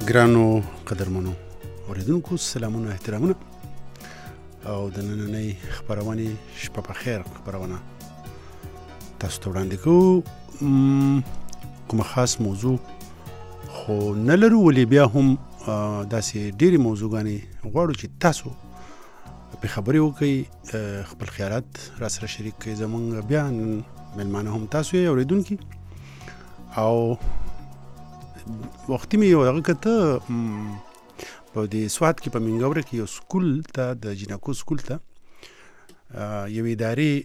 ګرانو قدرمنو اوریدونکو سلامونه احترامونه او د نننۍ خبرونه شپه په خیر خبرونه تاسو ته وړاندې کوو کوم خاص موضوع خو نه لرو ولې بیا هم داسې ډېری موضوعګانې غواړو چې تاسو په خبرې وکړئ خپل خیالات را سره شریک کړئ زموږ بیا ملمانه هم تاسو یې اوریدونکي او وختي مې یو هغه کته په دې سوات کې په منګوره کې یو سکول ته د جنکو سکول ته یو ادارې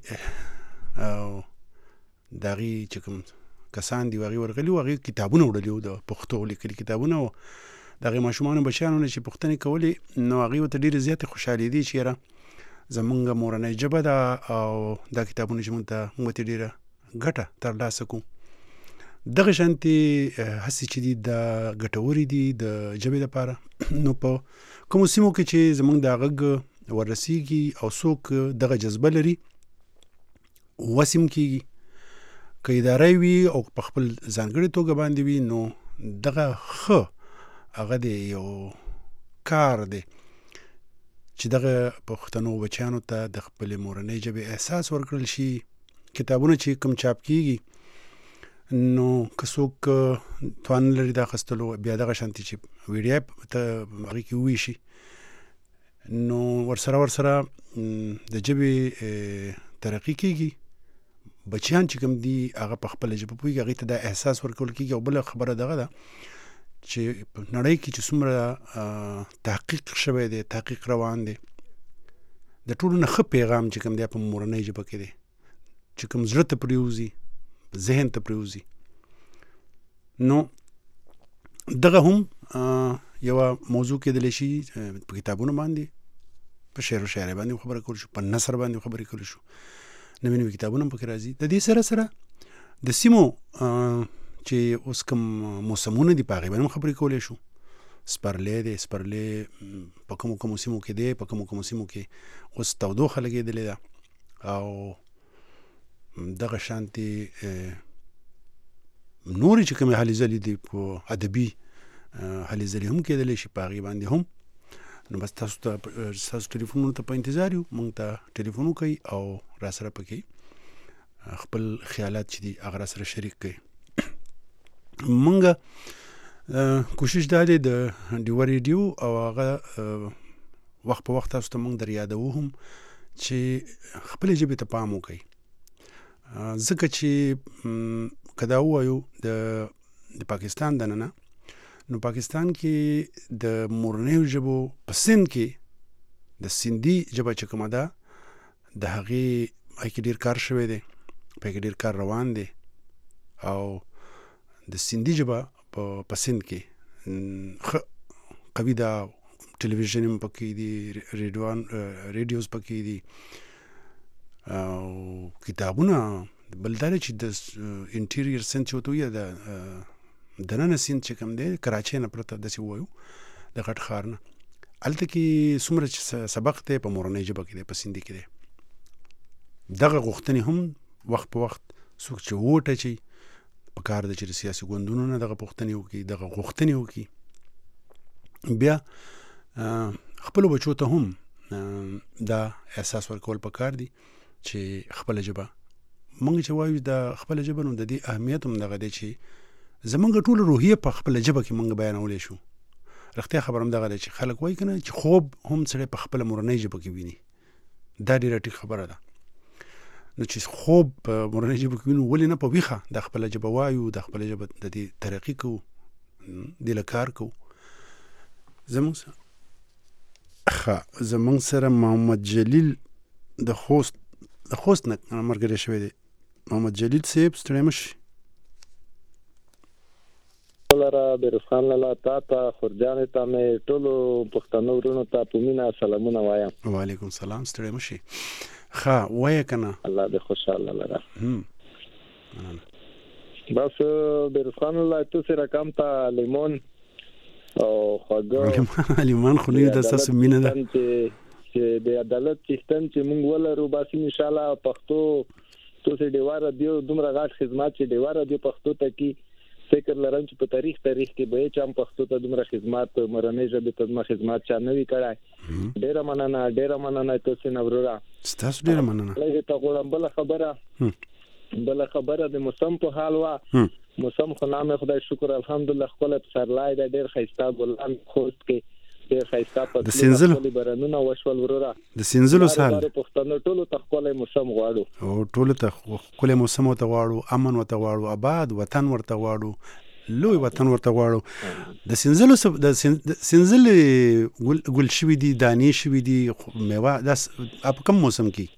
دغه چې کوم کسان دی ورغلي وغه کتابونه وړلي د پښتو لیکلي کتابونه او دغه ماشومان بچیانو چې پښتني کولې نو هغه ته ډیره زیاته خوشحالي دي چې را زمونږ مورنۍ ژبه ده او دا کتابونه چې موږ ته ډیره ګټه ترلاسه کوو دغه شانتي هڅې چې دي د ګټوري دي د ژبې لپاره نو په کوم سیمو کې چې زمونږ د غږ ورسیږي او څوک دغه جذبه لري وسیم کېږي که ادارې وي او په خپل ځانګړي توګه باندې وي نو دغه ښه هغه د یو کار دی چې دغه پښتنو بچیانو ته د خپل مورنۍ ژبې احساس ورکړل شي کتابونه چې کوم چاپ کېږي نو که څوک توان لري دا اخیستلو بیا دغه شانتي چې ویډیو ته هغې کې وویشي نو ورسره د ژبې ترقي کېږي بچیان چې کوم دي هغه په خپله ژبه پوهېږي هغې ته دا احساس ورکول کېږي او بله خبره دغه ده چې په نړۍ کې چې څومره تحقیق شوی دی تحقیق روان دی د ټولو نه ښه پیغام چې کوم دی په مورنۍ ژبه کې دی چې کوم زړه ته پرېوځي ذهن ته پرېوځي نو دغه هم یوه موضوع کېدلی شي په کتابونو باندې په شعر و شاعرۍ باندې خبره کول شو په نثر باندې خبرې کول شو نوې نوې کتابونه هم پکې راځي د دې سره د سیمو چې اوس کوم موسمونه دي په هغې باندې هم خبرې کولی شو سپرلی دی سپرلی په کومو سیمو کې دی په کومو سیمو کې اوس تودوخه لګېدلې ده او دغه شانتي نورې چې کومې هلې ځلې دي په ادبي هلې ځلې هم کېدلی شي په هغې باندې هم نو بس تاسو ټلیفونونو ته په انتظار یو موږ ته ټلیفون وکړئ او را سره پکې خپل خیالات چې دي هغه را سره شریک کړئ موږ کوشش دا دی د ډیوه ریډیو او هغه وخت په وخت تاسو ته موږ در یادوو هم چې خپلې ژبې ته پام وکړئ ځکه چې که دا ووایو د پاکستان دننه نو پاکستان کې د مورنیو ژبو په سند کې د سندي ژبه چې کومه ده د هغې هغې کې ډېر کار شوی دی په هغې کې ډېر کار روان دی او د سندي ژبه په سند کې ښه قوي ده ټلویزیون هم پکې دي ریډیوز پکې دي او کتابونه بل دا چې د انټیریر سند چې ورته وایي د دننه سند چې کوم دی کراچۍ نه پرته داسې ووایو د غټ ښار نه هلته کې څومره چې سبق دی په مورنۍ ژبه کې دی په سندي کې دی دغه غوښتنې هم وخت په وخت څوک چې ووټ اچوي په کار ده چې د سیاسي ګوندونو نه دغه پوښتنې وکړي دغه غوښتنې وکړي بیا خپلو بچو ته هم دا احساس ورکول پکار دي چې خپله ژبه موږ چې وایو د خپله ژبه نو د دې اهمیت هم دغه دی چې زموږ ټوله روحیه په خپله ژبه کې موږ بیانولی شو رښتیا خبره هم دغه دی چې خلک وایي که نه چې خوب هم سړی په خپله مورنۍ ژبه کې ویني دا ډېره ټیک خبره ده نو چې خوب په مورنۍ ژبه کې وینو ولې نه په ویښه د خپله ژبه وایو د خپله ژبه د دې ترقي کوو دې له کار کوو زموږ سره محمد جلیل د خوست نه ملګری شوی دی محمد جلیل صاحب ستړی مه شي لره بیروز خان لاله تا ته خورجانې ته مې ټولو پښتنو وروڼو ته په مینه سلامونه وایم وعلیکم سلام ستړی مه شي ښه وایه که نه الله دې خوشحاله لره بس بیروز خان لاله تاسې رقم ته لیمون او خواږه لیمون خو نه د ستاسو مینه ده چې د عدالت سیستم چې موږ ولرو بس انشاءالله پښتو تاسې ډیوه رادیو دومره غټ خدمات چې ډیوه رادیو پښتو ته کې فکر لرم چې په تاریخ کې به چې هم پښتو ته دومره خدمات مرنۍ ژبې ته دومره خدمات چا نه وي کړی. ډېره مننه تاسو نه وروره. ستاسو ډېره مننه. لږه ته غواړم بل خبره د موسم په حال وا. موسم خو نامه خدای شکر الحمدلله خپل سرلای د ډېر ښایسته ګلان خوست کې ډېر ښایسته په د برنونه وشول وروره. د سینځلو سال پښتنو ټولو ته خپل موسم غواړو او ټولو ته خپل موسم ته غواړو، امن ورته غواړو، آباد وطن ورته غواړو، لوی وطن ورته غواړو. د سینځل ګل شوي دي، دانې شوي دي، میوه داس په کوم موسم کې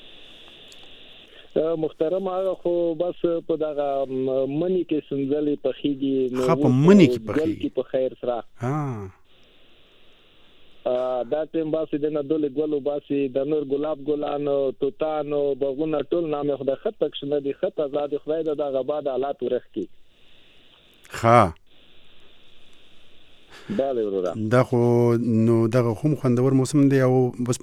محترم هغه خو بس په دغه منی کې سنځلې پخېږي. نو په منی کې پخېږي په خیر سره دا ټیم باسي د ندول ګلو باسي د نور ګلاب ګلانو توتانو بغونه ټول نامه خدای خط کښنه دي خط آزاد خدای دغه بعد حالات ورخي. بله ورته دا خو نو دغه هم خوندور موسم دی او بس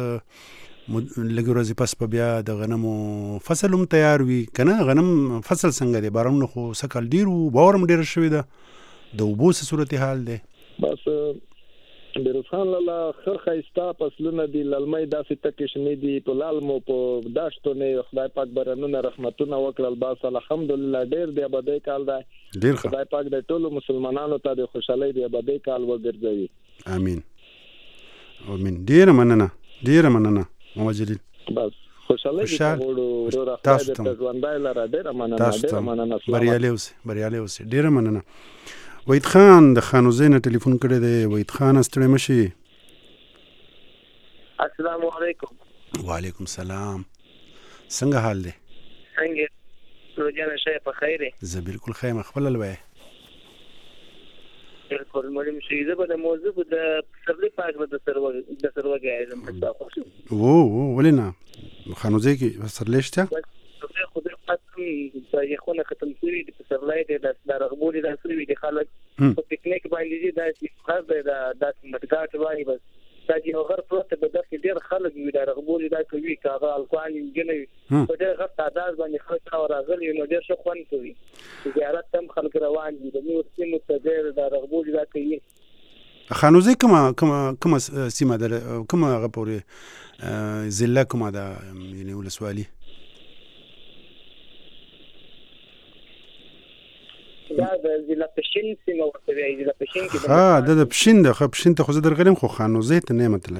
لږ ورځې پس په بیا د غنمو فصل هم تیار وي کنه. غنم فصل څنګه دی؟ بارانونه خو سکل ډیر وو، باور هم ډیر شوی ده، د اوبو څه صورتحال دی؟ بس بیروخان لاله خایسته فصلونه دي، للمې داسې تکې شنې دي په لالمو په داشتو نه خدای پاک برنونه رحمتونه وکړل. بس الحمدلله ډیر دی آبادی کال دی، ډیر خدای پاک د ټولو مسلمانانو ته د خوشحالۍ دی آبادی کال وګرځوي. امين امين. ډیر مننه محمد جلیل. بس خوشحالۍ دې وړو تاسو ته ژوندای لاره. ډیر مننه. بریالي اوسئ. ډیر مننه. وحید خان د خانوزۍ نه ټلیفون کړی دی. وحید خان ستړی مشي. السلام علیکم. وعلیکم السلام. څنګه حال دی؟ څنګه روزانه شي په خیر؟ زه بالکل خیر. خپل لوي بالکل مولم شي. زه به د موضوع د سرلې پاک د سروګي اعظم تاسو ولنا خانوزۍ کې سرلې شته خدای قسم یې خونه ختم شوی د سرلې د رغبولې د سروي د خلک په پکنیک باندې دا چې خاص د مدګات وایي. بس دا چې هغه پروت به د ډیر خلک وي د رغبولې دا کوي کاغه الکوان انجنوي په ډیر غټ تعداد باندې خلک راغلي نو ډیر ښه خوند کوي. زیارت هم خلک روان دي د نور سیمو ته ډیر د رغبولې دا کوي. خانوزۍ کومه سیمه ده؟ کومه هغه پورې ضلع کومه ده یعنی ولسوالي؟ دا د ضلع پښین سیمه ورته وایي. ضلع پښین کې د پښین د پښین ته خو زه درغلم خو خانوزۍ ته نه متله.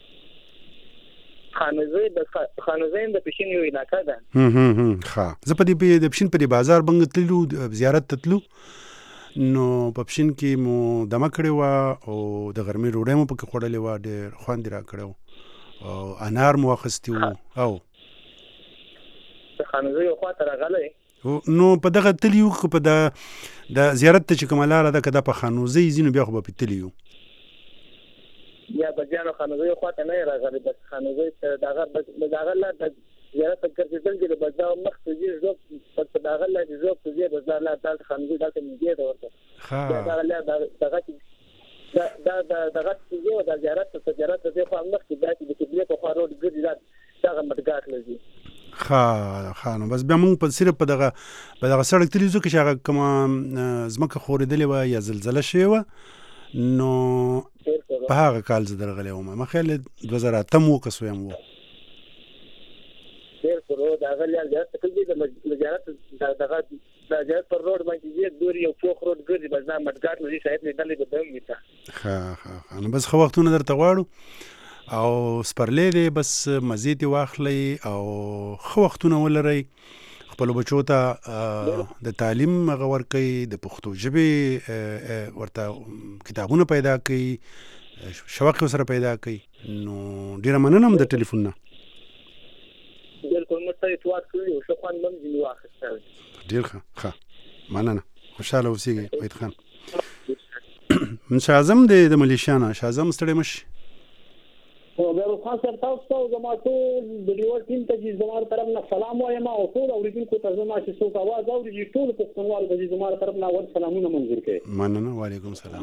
خانوزۍ د پښین یو علاقه ده. زه په دې د پښین په بازار بنګ تللو زیارت تللو نو په پښین کې مو دمه کړې و او د غرمې ډوډۍ مو پکې خوړلې و، ډېر خوند را کړو او انار مو اخیستی و. او خانوزۍ یو خواته راغلی نو په دغه تلیو په د زیارت ته چې کومه لاره ده که دا په خانوزۍ ځینو بیا خو به په تلیو یا بجانو خانوزۍ خواته نه راغلی. بس خانوزۍ ته دغه لار د زیارت ته ګرځېدل چې د بازار مخ ته ځي ژوب په دغه لار چې ژوب ته ځي بازار لار دلته خانوزۍ دلته نږدې ده ورته. دغه لار دغه چې ځي او د زیارت ته ځي خو مخکې دا چې د قبلې په خوا روډ ګرځي دغه مدګات له ځي. نو بس بیا موږ په صرف په دغه سړک تللی ځو که چې هغه کومه ځمکه ښورېدلې وه یا زلزله شوې وه نو په هغه کال زه درغلی وم. ما خیال 2008 و که سویم و. بالکل د هغه لار زیارت ته ځي د زیارت پر روډ باندې ځي دوري یو پوخ روډ ګرځي بس دا مدګات له دې شاید لیدلې به هم وي. نو بس ښه وختونه درته غواړو او سپرلی دی بس مزې دې واخلئ او ښه وختونه ولرئ. خپلو بچو ته د تعلیم هغه ورکئ، د پښتو ژبې ورته کتابونه پیدا کړئ، شوق یې ورسره پیدا کړئ. نو ډېره مننه د ټلیفون نه. بالکل موږ ته اتوار کړي او ښه خوند هم ځینې واخیستی. ډېر ښه مننه. خوشحاله اوسېږئ وحید خان. شاه اعظم د ملیشیا نه. شاه اعظم ستړی مه شي. بیروخ خان صاحب تاسو ته زما ټول د ډیوال ټیم ته چې زما طرف نه سلام وایم او ټول اوریدونکو ته زما چې څوک اواز اوري چې ټول پښتونوال به زما طرف نه ور سلامونه منظور کړي. مننه. وعلیکم السلام.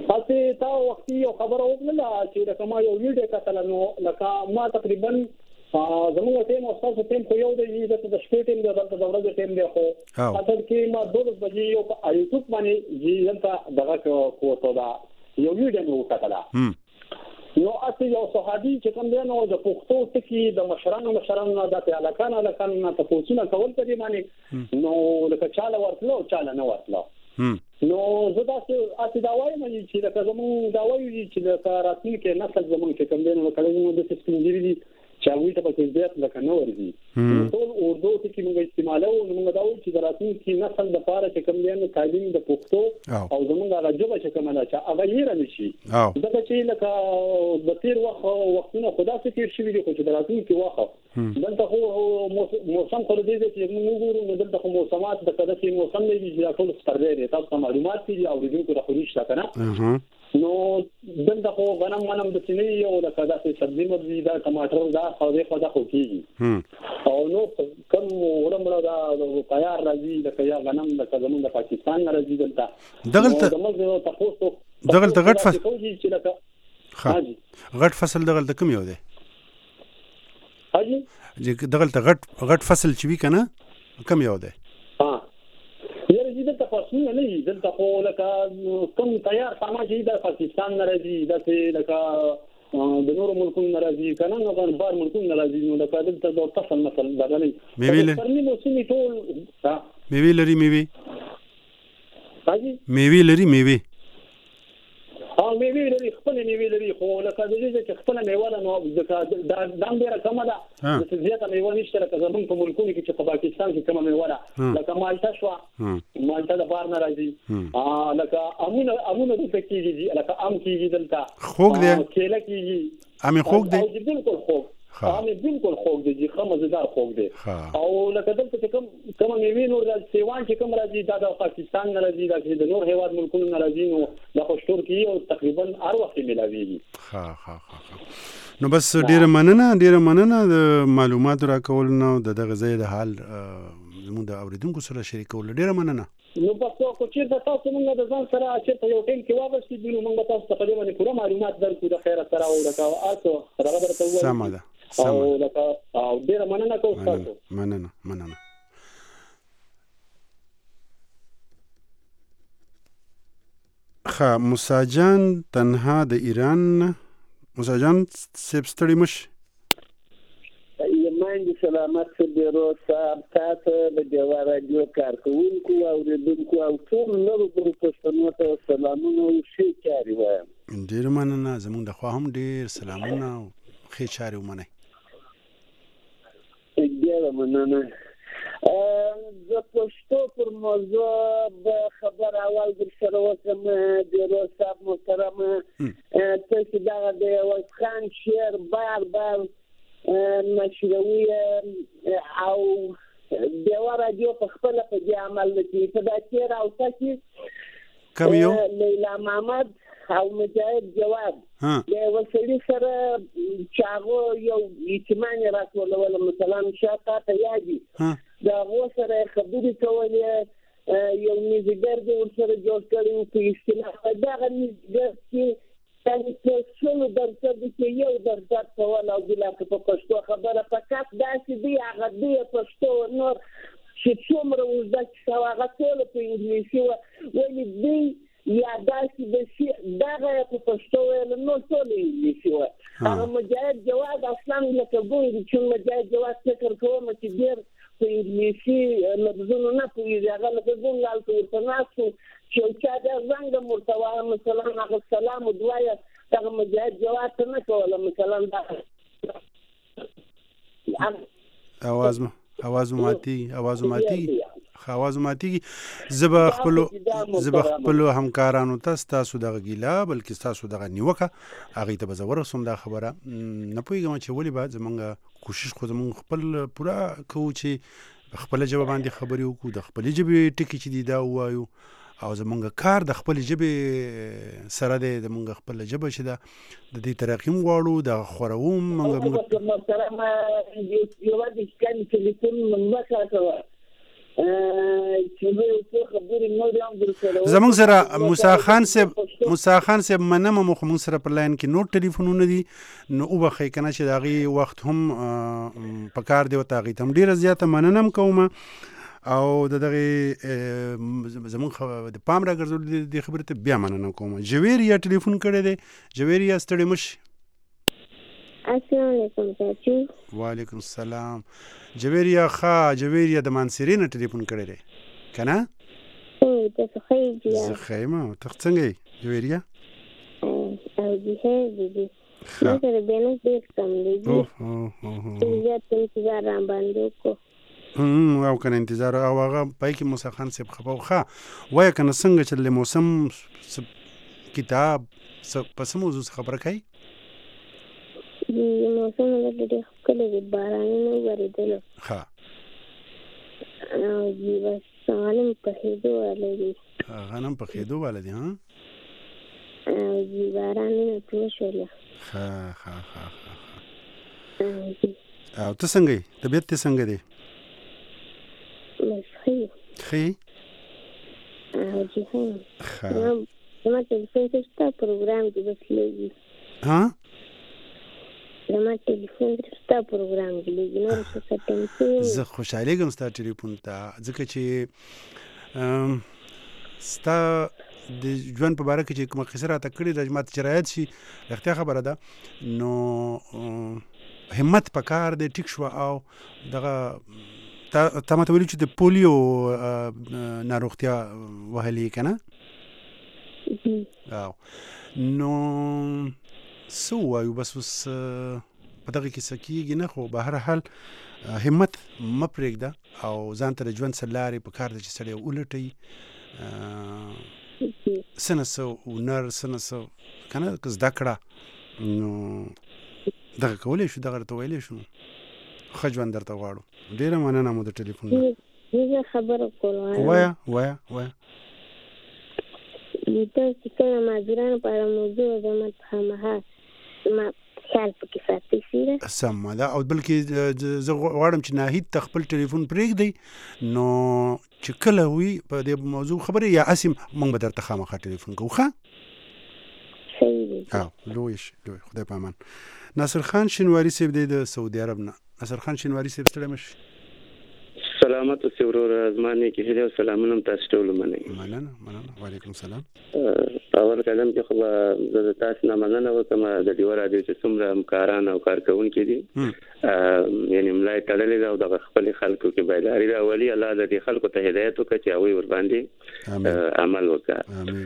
تاسو ته وختي یو خبره وکړه چې کومه یو ویډیو کتل نو لکه ما تقریبا زموږ ټیم او تاسو ټیم خو یو دی د شپې ټیم دی دلته د ورځې ټیم دی خو اصل کې ما 12 بجې یو په یوټیوب باندې دلته دغه کوته دا یو ویډیو مو وکړه نو اصل یو صحابي چې کوم دی نو د پښتو ټکی د مشرانو د علاقان نه تاسو نه کول ته دی باندې نو لکه چاله ورتلو چاله نه ورتلو نو زه تاسو دا وایم چې دا زموږ دا وایي چې د راتلونکي نسل زموږ چې کوم دی نو کله نو د سپینګری دي چاوي ته په زیات لکه نو ورځي ټول اردو ته کې موږ استعمالو نو موږ دا وایو چې د راتلونکي نسل د لپاره چې کوم دی نو تعلیم د پښتو او زموږ راجبه چې کوم نه چې هغه یې رانشي دا چې لکه د تیر وختونه خدا څخه تیر شوی دی خو چې د راتلونکي وخت دلته خو موسم خو دې چې موږ ګورو نو دلته خو موسمات د کده چې موسم دی چې ټول ستر دی تاسو معلومات دي او دې کو د خوريش تا کنه نو دلته خو غنم د سینې یو د کده چې سبزی مرزي دا ټماټر دا خو دا خو کیږي او نو کوم ورمړه دا تیار راځي د یا غنم د زمون د پاکستان راځي دغلت غټ فصل غټ فصل دغلت کوم یو دی حاجی چې دغلت غټ فصل چې وی کنه کوم یو دی دلته پاسونه نه دي دلته خو لکه کوم تیار سامان چې د پاکستان راځي د لکه د نورو ملکونو ناراضي کنه نو بار ملکونو ناراضي نو لکه دلته د فصل مثلا دغلې میوه موسمي ټول میوه لري حاجی میوه لري میوه لري خپل میوه لري خو لکه د دې چې خپل میوه نو د دام ډیره کمه ده د زیاته میوه نشته لکه زمونږ په ملکونو کې چې په پاکستان کې کومه میوه ده لکه مالټا شو مالټا د بار نه راځي لکه امونه د کېږي لکه ام کېږي دلته خوګ دی کېله کېږي امي خوګ دی بالکل خوګ بالکل خوګ دی خمزدار خوګ دی او لکه دلته چې کوم میوه نور د سیوان چې کوم راځي دا د پاکستان نه راځي د نور هیواد ملکونو نه راځي نو د خوشتور کې او تقریبا هر وخت ملاويږي نو بس ډیره مننه د معلوماتو راکول نو د غزې د حال زموږ د اوریدونکو سره شریکول ډیره مننه نو په څو چې تاسو موږ د ځان سره چې یو ټیم کې واغستې دي نو موږ تاسو ته په پوره معلومات درکو د خیره سره او راکاو راغبر ته وایي سم ده او ډیره مننه کوم تاسو مننه مساجان تنها د ایران مساجان سبستړي مش یمن سلامت بیرو صاحب تاسو د دیوا رادیو کارکونکو او اوریدونکو او ټول نورو پښتنو ته سلامونه او ښه چاري وایم ډیر مننه زموږ د خوا هم ډیر سلامونه او ښه چاري ومنئ ډیر مننه د پښتو پر موضوع د خبر اول در سره وکم د صاحب محترم تاسو دا د وسخان شعر بار نشروي او د رادیو په خپل په دې عمل کې په داسې او تاسو کوم یو لیلا محمد او مجاهد جواب د وسړي سره چاغو یو اجتماعي راټولول مثلا شاته ته یادي دا وسره خبرې کولې یو نيزګر د ورسره جوړ کړو په اصطلاح دا نيزګر چې تاسو درته د یو درته کول او د لاک په پښتو خبره فقط داسې دی هغه دی پښتو نور چې څومره وزده چې هغه ټول په انګلیسي وایي دی یا داسې د شي دغه په پښتو ویل نو ټول انګلیسي وایي هغه مجاهد جواد اصلا لکه ګوري چې مجاهد جواد فکر کوم چې ډېر په انګلیسي لفظونه نه پوهېږي هغه لکه څنګه هلته ورته ناست وو چې چا دا زنګ ورته وایه مثلا هغه سلام ودوایه دغه مجاهد جواد ته نه کوله مثلا آواز ماتیږي زب خپل همکارانو تاسو دغه ګیلا بلکې تاسو دغه نیوکه هغه ته بزور سم دا خبره نه پوهیږم چې ولی بعد زمونږ کوشش خو زمونږ خپل پورا کوو چې خپل جواب باندې خبرې وکړو د خپل جبه ټکی چې دی دا وایو او زمونږ کار د خپل جبه سره دی زمونږ خپل جبه چې دا د دې ترقیم غواړو د خوروم موږ محترم یو د اسکان ټلیفون منځه زمونږ سره موسی خان صاحب موسی خان صاحب منم مو خو سره پر لاین کې نور ټلیفونونه دي نو او بخې کنه چې داغي وخت هم پکار دی وتا غي تم ډیره زیاته مننم کوم او دغه زمون د پام را ګرځول د خبرته بیا مننه کوم. جویریا ټلیفون کړی دی. جویریا ستړي مش. السلام علیکم چاچو. وعلیکم السلام. جویریا د مانسرین ټلیفون کړی دی کنه؟ تاسو خیجی زه خیمه ته څنګه یې جویریا؟ او جهه دي ما سره بینه ډېر کم دی زیات انتظار را باندې کو او کنه انتظار او هغه پای کې موسی خان صاحب خبرو ښه وای کنه څنګه چې له موسم کتاب پس موضوع خبره کوي موسم له دې کله د بارانونو ورېدل ښه او بس غنم په خېدو والے دي ها او بارانونه ټول شول ها او ته څنګه طبيعت ته څنګه دی خي او جهه ما ټلیفون ته پروګرام کې بس لګي ها ما ټلیفون ته پروګرام کې لګي نو څه څه زه خوشاله کوم ستاسو ټلیفون ته ځکه چې ستا د ژوند په باره کې چې کومه قصه راته کړې ده ماته چې رایت شي رښتیا خبره ده نو همت پکار دی ټیک شو او دغه تا ماته ویلي چې د پولیو ناروغتیا وهلې که نه نو څه ووایو بس اوس په دغه کیسه کېږي نه خو به هر حال همت مه پرېږده او ځان ته د ژوند څه لارې په کار ده چې سړی ولټوي څه نه څه هنر څه نه څه که نه که زده کړه نو دغه کولی شو دغه درته ویلی شو ښه ژوند درته غواړو. ډېره مننه مو د ټلیفون نه. زه خبره کوم وایه تاسو کله مازدیرانو په اړه موضوع زما خامخا ما خیال پکې ساتي سیره سمه ده او بلکې زه غواړم چې ناهید ته خپل ټلیفون پرېږدئ نو چې کله وي په دې موضوع خبرې یا اسیم موږ به درته خامخا ټلیفون کوو ښه لوی خدای په امان. ناصر خان شینواري صاحب دی د سعودي عرب نه. ناصر خان شینواري صاحب ستړی مه شئ. سلامت اوسئ ورور زما نیکې هیلې او سلامونه تاسو ټول منئ. مننه وعلیکم السلام. اول قدم کې خو زه د تاسو نه مننه وکړم د ډیو راډیو چې څومره همکاران او کارکونکي دي یعنې ملا یې تړلې ده او دغه خپلې خلکو کې بیداري راولي. الله د دې خلکو ته هدایت وکړي چې هغوی ورباندې عمل وکړي.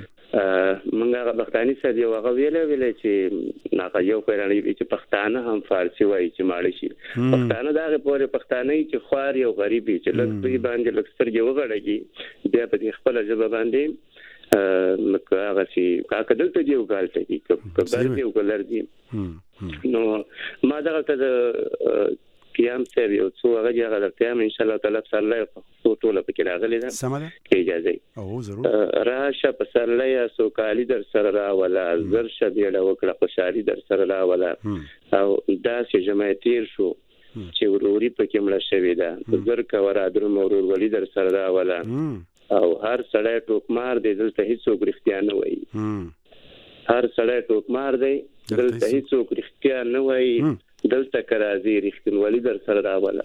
موږ هغه پښتاني سره یو هغه ویلې چې هغه یو پیرانی چې پښتانه هم فارسي وایي چې ماړه شي پښتانه د هغې پورې پښتانه چې خوار یو غریب وي چې لږ دوی باندې لږ سترګې وغړېږي بیا په دې خپله ژبه باندې لکه هغسې که دلته دي او که هلته دي که بر دي او که لر دي. نو ما دغلته د قیام صاحب یو څو هغه دي هغه درته یم انشاءالله تعالی پسرلی پښتو ټوله پکې راغلې ده که اجازه وي راشه پسرلیه سوکالي در سره راوله زر شه بیړه وکړه خوشحالي در سره راوله او داسې ژمی تېر شو چې وروري پکې مړه شوې ده زر کوه رادرومه ورورولي در سره راوله او هر سړی ټوکمار دی دلته هیڅوک رښتیا نه وایي هر سړی ټوکمار دی دلته هیڅوک رښتیا نه وایي دلته که راځي رښتینولي در سره راوله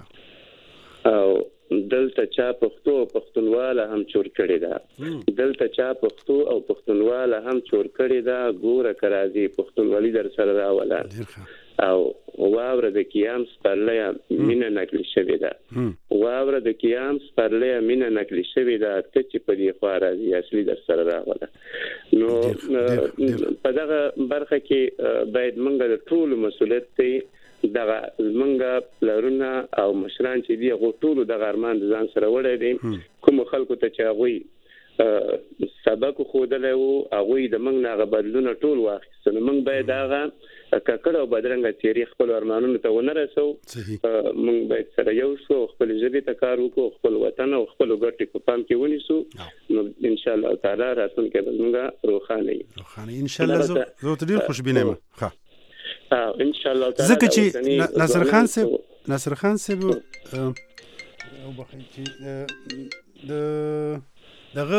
او دلته چا پښتو او پښتونواله هم چور کړې ده دلته چا پښتو او پښتونواله هم چور کړې ده ګوره که راځي پښتونولي در سره راوله او واوره د قیام سپرلیه مینه نقلي شوې ده واوره د قیام سپرلیه مینه نقلي شوې ده ته چې په دې خوا راځي اصلي در سره راغله. نو په دغه برخه کې باید موږ د ټولو مسؤلیت دی دغه زمونږ پلرونه او مشران چې دي هغو ټولو دغه ارمان د ځان سره وړی دی کومو خلکو ته چې هغوی سبق ښودلی وو هغوی د موږ نه هغه بدلونه ټول واخیستو نو موږ باید هغه ککړ او بدرنګه څېرې خپلو ارمانونو ته ونه رسو موږ باید سره یو شو او خپلې ژبې ته کار وکړو خپل وطن او خپلو ګټې په پام کې ونیسو نو انشاءالله تعالی راتلونکی به زموږ روښانه وي انشاءالله زه ورته ډېر خوشبینه یم انشاءالله تعالی ځکه چې ناصر خان صاحب د دغه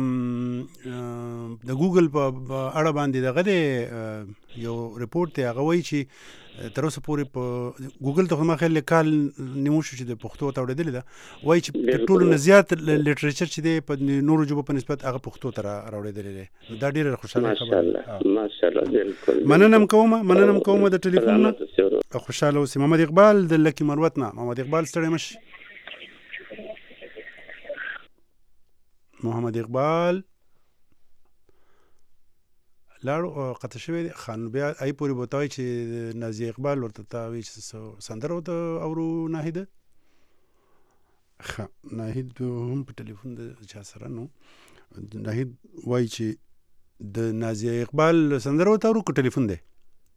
د ګوګل په اړه باندې دغه یو ریپورت دی هغه وایي چې تر اوسه پورې په ګوګل ته ما خیال کال نیمو شو چې د پښتو ته اورېدلې ده وایي چې تر ټولو نه زیات لیټریچر چې دی په نورو ژبو په نسبت هغه پښتو ته راوړېدلې دی دا ډېره خوشاله خبره ده ماشاءالله بالکل مننه کوم د ټلیفون نه خوشاله اوسئ محمد اقبال د لکی مروت نه محمد اقبال ستړی مشي محمد اقبال لاړو قطع شوی دی خان بیا ای پوری بوتای چې نازیه اقبال ورته تاوی چې سندره ورته اورو ناهید هم په ټلیفون د چا سره نو ناهید وای چې د نازیه اقبال سندره ورته اورو کو ټلیفون دی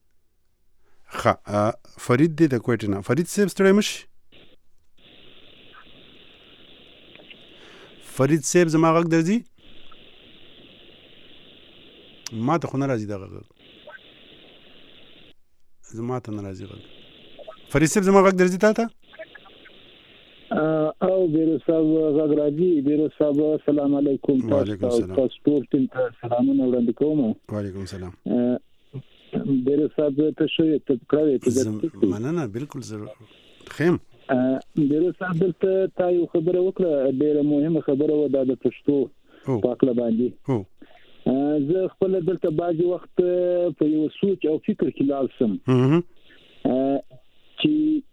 فرید دی د کوټه نه فرید صاحب ستړی مشي فرید صاحب زما غږ درځي ما ته خو نه راځي دغه غږ زما ته نه راځي غږ فرید صاحب زما غږ درځي تا ته او بیرو صاحب غږ راځي بیرو صاحب السلام علیکم تاسو ټول ته سلامونه وړاندې کوم وعلیکم السلام بیرو صاحب ته شوی ته کړی ته مننه بالکل ضرور خیم بیرو صاحب ته تا یو خبره وکړه ډیره مهمه خبره و د پښتو پاکله باندې زه خپل دلته بعضی وخت په یو سوچ او فکر کې لاړ سم چې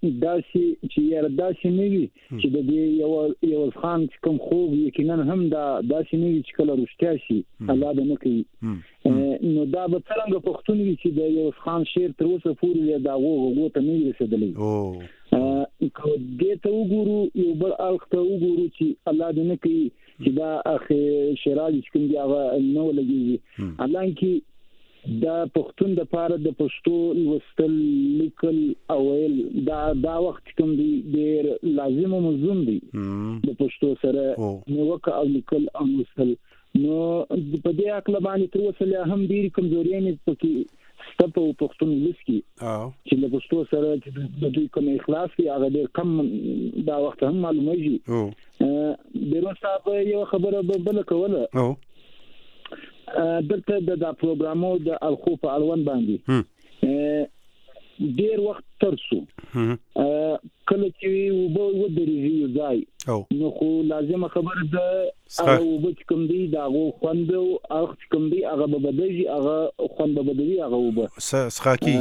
داسې نه وي چې د یو خان کوم خوب یقینا هم داسې نه وي چې کله رښتیا شي الله دې نه کوي نو دا به څنګه پښتون وي چې د یو خان شعر تر اوسه پورې دا غوغو ته نه رسیدلی کو دې ته وګورو یو بل اړخ ته وګورو چې الله دې نه کوي چې دا اخی شراج کوم دی هغه نو لګي الله کې دا پښتون د پاره د پښتو وستل لیکل اویل دا وخت کوم دی ډیر لازم او مزوم دی د پښتو سره نو وک او لیکل او وستل نو په دې اکل باندې تر وسله هم ډیر کمزوري نه پکې ستاسو پښتون لسکی چې د پښتو سره د دوی کوم اخلاص دی هغه ډیر کم دا وخت هم معلومیږي بیرو صاحب یو خبره بل کوله دلته د پروګرامو د الخو په اړوند باندې ډیر وخت ترسو کله چې و درېږي ځای نو خو لازم خبره ده او کوم دی دا غو خوند او کوم دی هغه به بدلږي هغه خوند به بدلي هغه وب سخاکی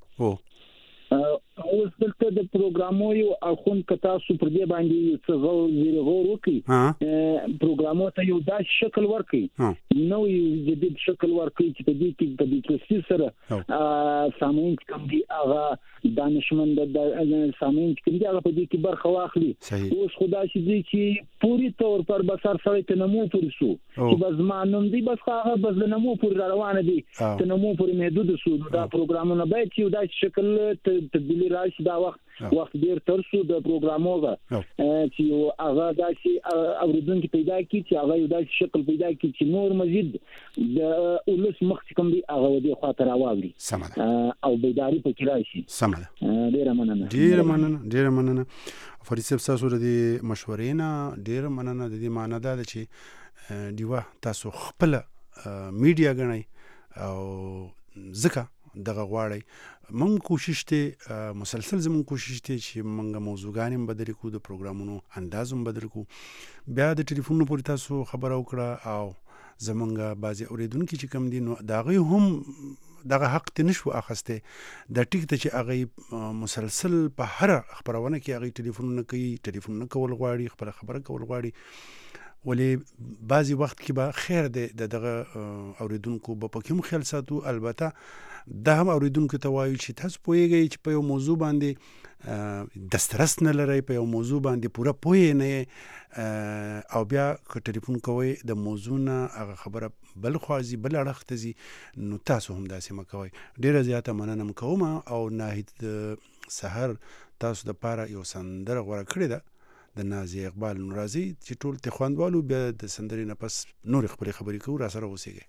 اوس دلته د پروګرامو یو اخون کتا سو پر دې باندې څه غور وکي پروګرامو ته یو داس شکل ورکي نو یو جديد شکل ورکي چې په دې کې د بیتوسی سره سامون کوم دی هغه دانشمند د سامون کوم دی هغه په دې کې برخه واخلي اوس خدای شي چې پوری تور پر بسر سره ته نمو پرسو چې بس مانوم دی بس هغه بس نمو پر روانه دي ته نمو پر محدود سو دا پروګرامونه باید چې دا شکل تبدیلی راشي دا وخت ډیر ترسو د پروګراموغه چې هغه داسي اوریدونکو پیدا کی چې هغه یو داسي شکل پیدا کی چې نور مزید د اولس مخ کوم دی هغه د خاطر واوري او بیداری پکې راشي سمه ډیر مننه فرید صاحب تاسو د مشورې نه ډیر مننه د دې معنی دا چې دیوه تاسو خپل میډیا غنئ او ځکه دغه غواړي مونږ کوشش ته مسلسل زمون کوشش ته چې مونږ موضوعګانې بدل کو د پروګرامونو اندازوم بدل کو بیا د ټلیفون پورې تاسو خبر او کړه او زمونږ بعضي اوریدونکو چې کم دي نو داغه هم دغه حق ته نشو اخسته د ټیک ته چې هغه مسلسل په هر خبرونه کې هغه ټلیفون نه کول غواړي خبره کول غواړي ولی بعضی وخت کې به خیر د دغه اوریدونکو په پکې خیال ساتو البته دا هم اوریدونکو ته وایي چې تاسو پوهیږئ چې په یو موضوع باندې دسترس نه لرئ په یو موضوع باندې پوره پوهې نه او بیا که ټلیفون کوئ د موضوع نه هغه خبره بل خوازي بل اړخ ته ځي نو تاسو هم داسې مه کوئ ډیره زیاته مننه کوم او ناهید سحر تاسو د پاره یو سندره غوړه کړې ده د نازیه اقبال نورازي چې ټول ته خواندوالو بیا د سندرې نه پس نور خبرې کوو را سره اوسئ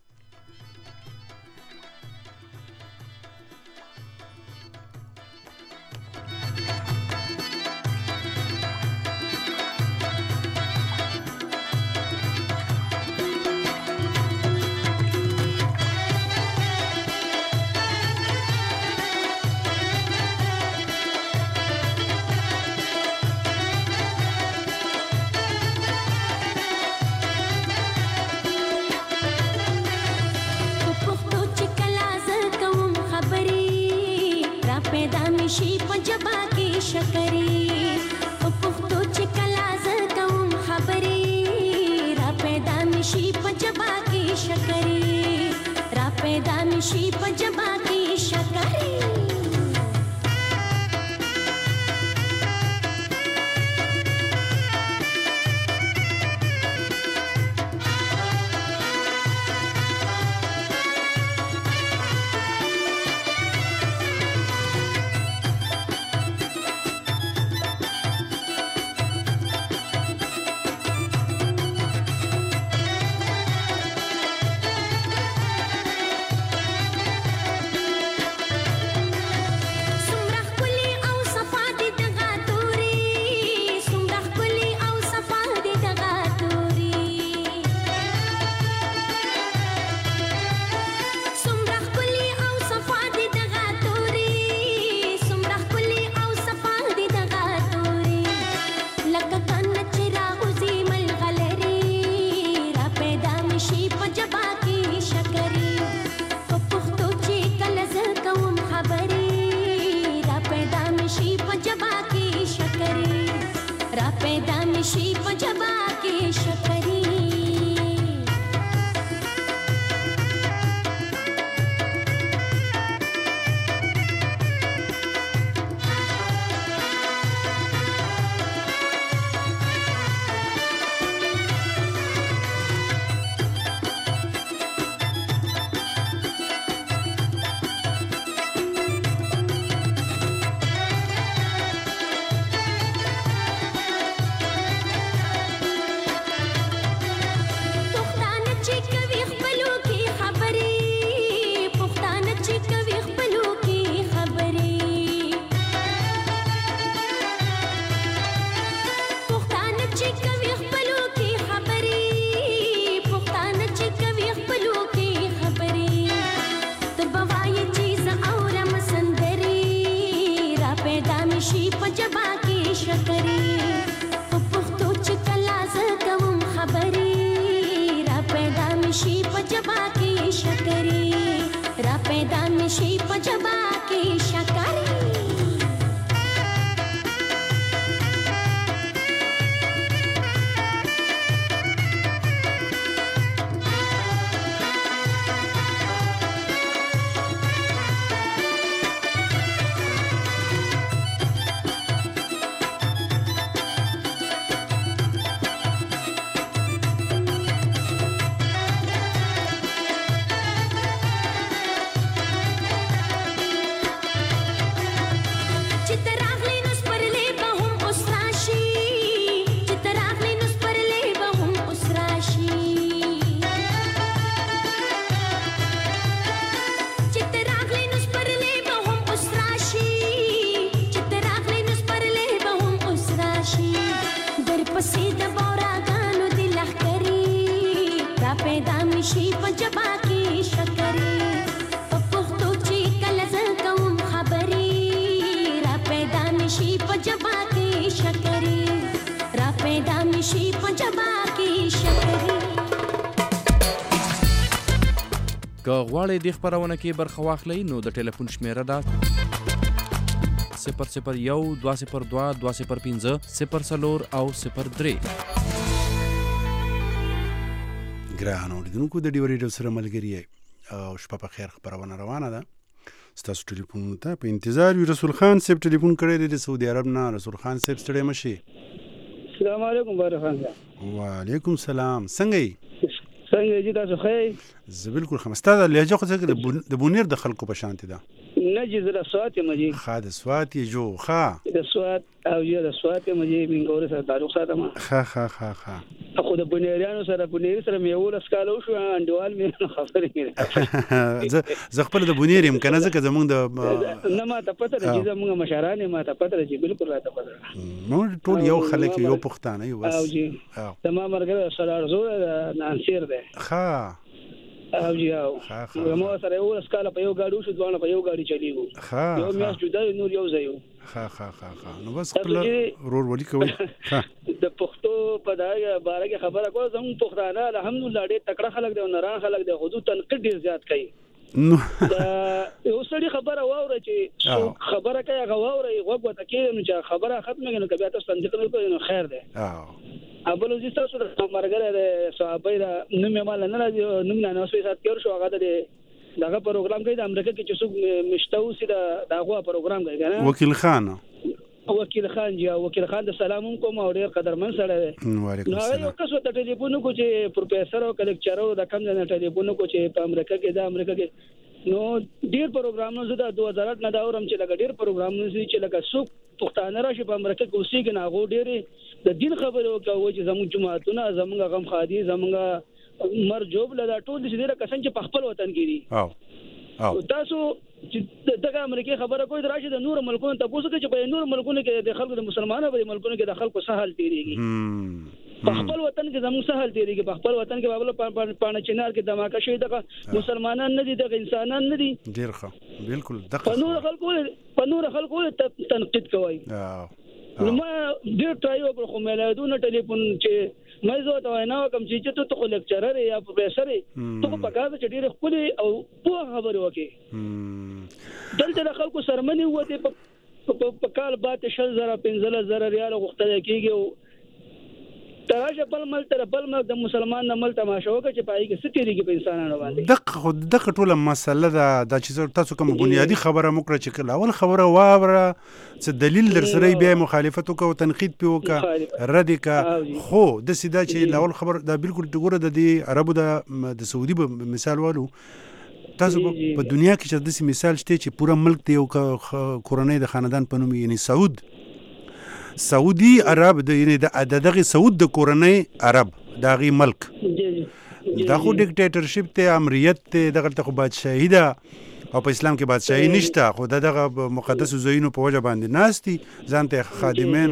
مشي په جبا کې شکرې په پښتو چې کلا ز کوم خبرې را پیدا مشي په جبا کې شکرې را پیدا مشي په جبا کې شکرې که غواړئ د خپرونه کې برخه واخلئ نو د ټلیفون شمیره ده 001 202 205 04 او 03. ګرانو اوریدونکو د ډیو ریډیو سره ملګری او شپه په خیر خبرونه روانه ده. ستاسو ټلیفون ته په انتظار یو. رسول خان صاحب ټلیفون کړی دی د سعودي عرب نه. رسول خان صاحب ستړي مشي. السلام علیکم بارک خان. وعلیکم السلام. څنګه یې؟ څنګه یې تاسو ښه؟ زه بالکل ښه. ستا د لهجه خو څنګه د بونیر د خلکو په شانتي ده؟ نه جی زه د سوات یم جی. ښه د سوات یې جو ښه د سوات او یا د سوات یم جی. منګور سره تعلق ساتم. ښه ښه ښه ښه. خو د بونیریانو سره بونیری سره مې ولس کال وشو انډوال مې خبرې کړې. زه خپل د بونیر یم کنه ځکه زمونږ د نه ما ته پته ده چې زمونږ مشران ما ته پته ده چې بالکل راته پته ده. نو ټول یو خلک یو پښتانه یو بس. او جی تمام مرګره سره ارزو نانسیر ده. ښه او جی او مو سره یو اسکاله په یو گاډي شو دوانه په یو گاډي چلیږو. یو میاش جدا نور یو ځایو. ها ها ها ها نو بس خپل رور ولي کوي. د پښتو په دغه باره کې خبره کوم زموږ پښتانه الحمدلله ډېر تکړه خلک دي او نران خلک دي. حدود تنقید ډېر زیات کوي. نو یو سړي خبره واوره چې خبره کوي هغه واوره وګوره کې نو چې خبره ختمه کړي نو کبه تاسو څنګه کوي نو خیر دی ابل زی تاسو د مرګره صحابه را نوم مال نه راځي نوم نه اوسې سات کېور شو هغه د دغه پروګرام کوي د امریکا کې چې څوک مشتاو سي دغه پروګرام کوي کنه وکیل خان جی وکیل خان د سلام کوم او ډیر قدرمن سره دی نو یو کس ته ټلیفون کو چې پروفیسور او کلیکچر او د کم نه ټلیفون کو چې په امریکا کې نو ډیر پروګرامونه زده 2008 نه دا اورم چې لګ ډیر پروګرامونه چې لګ څوک پښتانه راشي په امریکا کې اوسېږي نه غو ډیر د دین خبرو کوي چې زموږ جماعتونه زموږ غم خادي زموږ مرجوب لدا ټول دې ډیر کسان چې په خپل وطن کې دي او تاسو چې دغه امریکای خبره کوي دراشي د نور ملکونو ته پوښتنه کوي چې په نور ملکونو کې د خلکو د مسلمانانو په ملکونو کې د خلکو سهل تیریږي په خپل وطن کې زموږ سهل تیریږي په خپل وطن کې بابل پانه چنار کې دماکه شوی دغه مسلمانان نه دي دغه انسانان نه دي ډیر ښه بالکل دغه په نور خلکو تنقید کوي نو ما ډیر ټرای وکړ خو ملایدونه ټلیفون چې مې زه ته وینا کوم چې ته لیکچرر یا پروفیسور ته په کار چې ډیر خپل او په خبرو وکي دلته خلکو سرمنی وته په کال باندې 15000 ریال غوښتل کیږي تراشه بل مل تر بل مل د مسلمان نه مل تماشا وکړي چې پای کې ستېریږي په انسانانو باندې دغه ټوله مسله دا چې تاسو کوم بنیادی خبره مکړه چې کله اول خبره واوره چې دلیل در سره بیا مخالفت وکړو تنقید پیو وکړه رد کا خو د سیدا چې لاول خبر دا بالکل دغه د عربو د سعودي مثال والو تاسو په دنیا کې چې د مثال شته چې پورا ملک ته یو کورنۍ د خاندان په نوم یعنی سعودي عرب د دغه سعود د کورنۍ عرب دغه ملک دا خو ډیکټیټرشپ ته امریت ته دغه ته بادشاہي ده او په اسلام کې بادشاہي نشته خو دغه مقدس زوینو په وجه باندې ناشتي ځانته خادمین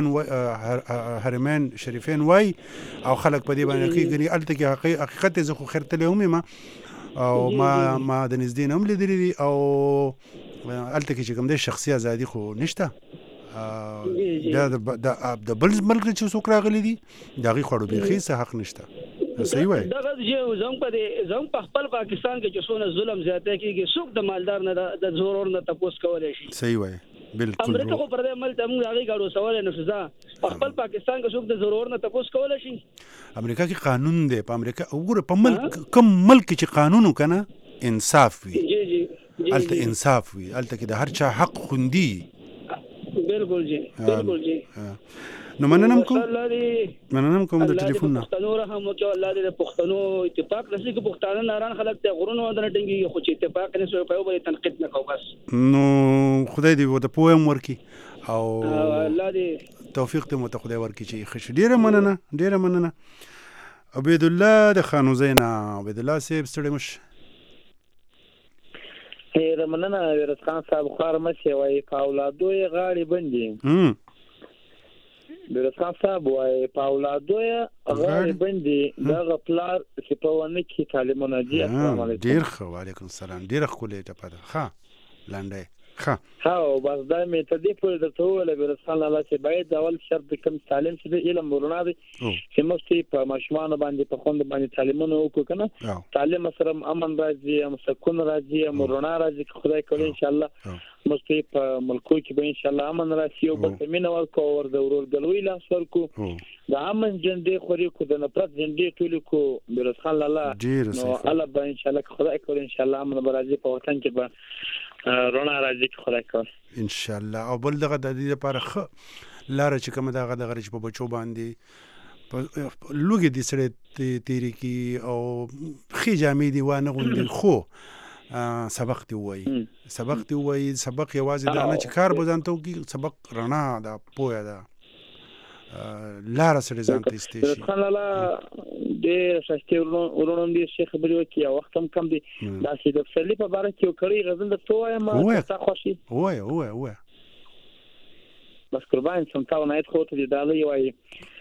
حرمین شریفین وای او خلک په دې باندې کې الته کې حقیقت زه خو خرته له هم او ما د نږدې هم لیدلی او الته کې کوم د شخصي ازادي خو نشته د بل ملک چې څوک راغلي دي دغه خړو بيخي څه حق نشته صحیح وای دغه چې زم په خپل پاکستان کې چې څونه ظلم زیاته کیږي څوک د مالدار نه د زورور نه تپوس کولای شي صحیح وای بالکل امریکا خو پر دې مل ته موږ هغه غاړو سوال نه شوزا خپل پاکستان کې څوک د زورور نه تپوس کولای شي امریکا کې قانون دی په امریکا وګوره په ملک کم ملک چې قانون وکنه انصاف وي جی الته انصاف وي الته کې د هر چا حق خوندي بالکل جی نو مننم کوم د ټلیفون نه پښتنو رحم وکړه الله دې پښتنو اتفاق نشي کې پښتانه ناران خلک ته غرونو اندر ټینګي خو چې اتفاق نه سوی په یو تنقید نه کو بس نو خدای دې وته پوهم ورکی او الله دې توفیق ته مت خدای ورکی چې خش ډیره مننه عبید الله د خانو زینا عبید الله سیب ستړي مش هیر مننه ورس خان صاحب خار مشه وای په اولادو یې غاړي بندي ورس خان صاحب وای په اولادو یې غاړي بندي دا پلار چې په ونه کې تعلیمونه دي السلام علیکم ډیر خو علیکم السلام ډیر خولې ته پده ها لاندې ها بس دا مې ته دې په درته ولا ورس خان الله چې باید اول شرط کوم تعلیم چې علم ورونه دي چې مستي په ماشومان باندې په خوند باندې تعلیمونه وکړو کنه تعلیم سره امن راځي سکون راځي مرونه راځي خدای کوي ان شاء الله مستي په ملکو کې به ان شاء الله امن راځي او بل مين ورکو ور د ورول ګلوي لاس ورکو د امن جندې خوري کو د نفرت جندې ټول کو ورس خان الله نو الله به ان شاء الله خدای کوي ان شاء الله امن راځي په وطن کې به رونا راځي خدای کوي ان شاء الله او بل دغه د دې لپاره لاره چې کوم دغه غرض په بچو باندې لوګي دي سره تیری کی او خي جامې دی وانه غوندي خو سبق دی وای سبق یوازې دا نه چې کار بزانته کی سبق رڼا دا پوهه دا لاره سره ځانته استېشي خلک ډېر شاشتي ورونم دي شیخ خبري وکي او وخت هم کم دي دا چې د فسلی په باره کې کړي غزل د توه ما تا خوشي وای بس قربان سم تاو نه خو ته دی دالي وای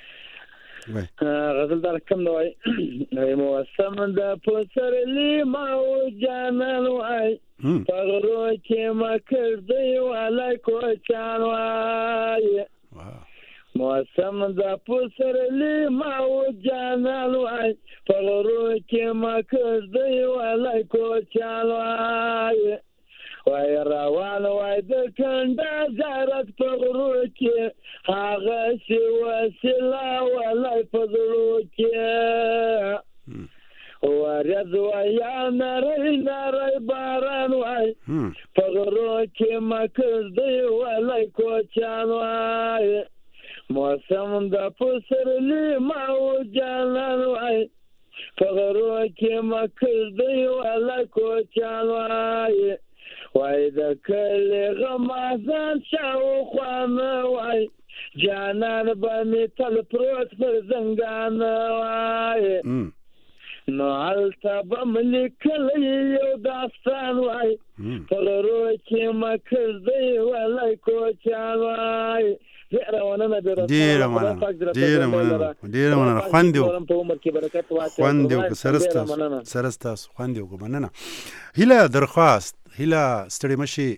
غزل دار کم نو وای مو سم د پسرلی ما او جانان وای پغرو چې ما کړ دی ولای کو چان وای موسم د پسرلی ما و جانان وای پغرو کې ما کړدی ولای کوچال وای وای روان وای د کنده زارت پغرو کې هغه سی وسلا ولای پغرو کې ورځ وای نری باران وای پغرو کې ما کړدی ولای کوچال وای موسم د پسرلی ما و جانان وای پغرو کې ما کړدی ولای کوچال وای وای د کلی غمازان شاوخوا وای جانان به مې تل پروت پر زنګان وای نو هلته به م لیکلی یو داستان وای پغرو کې ما کړدی ولای کوچال وای ډیره مننه خوند یو سره ستاسو خوند یو مننه. هیله درخواست هیله ستړي مشي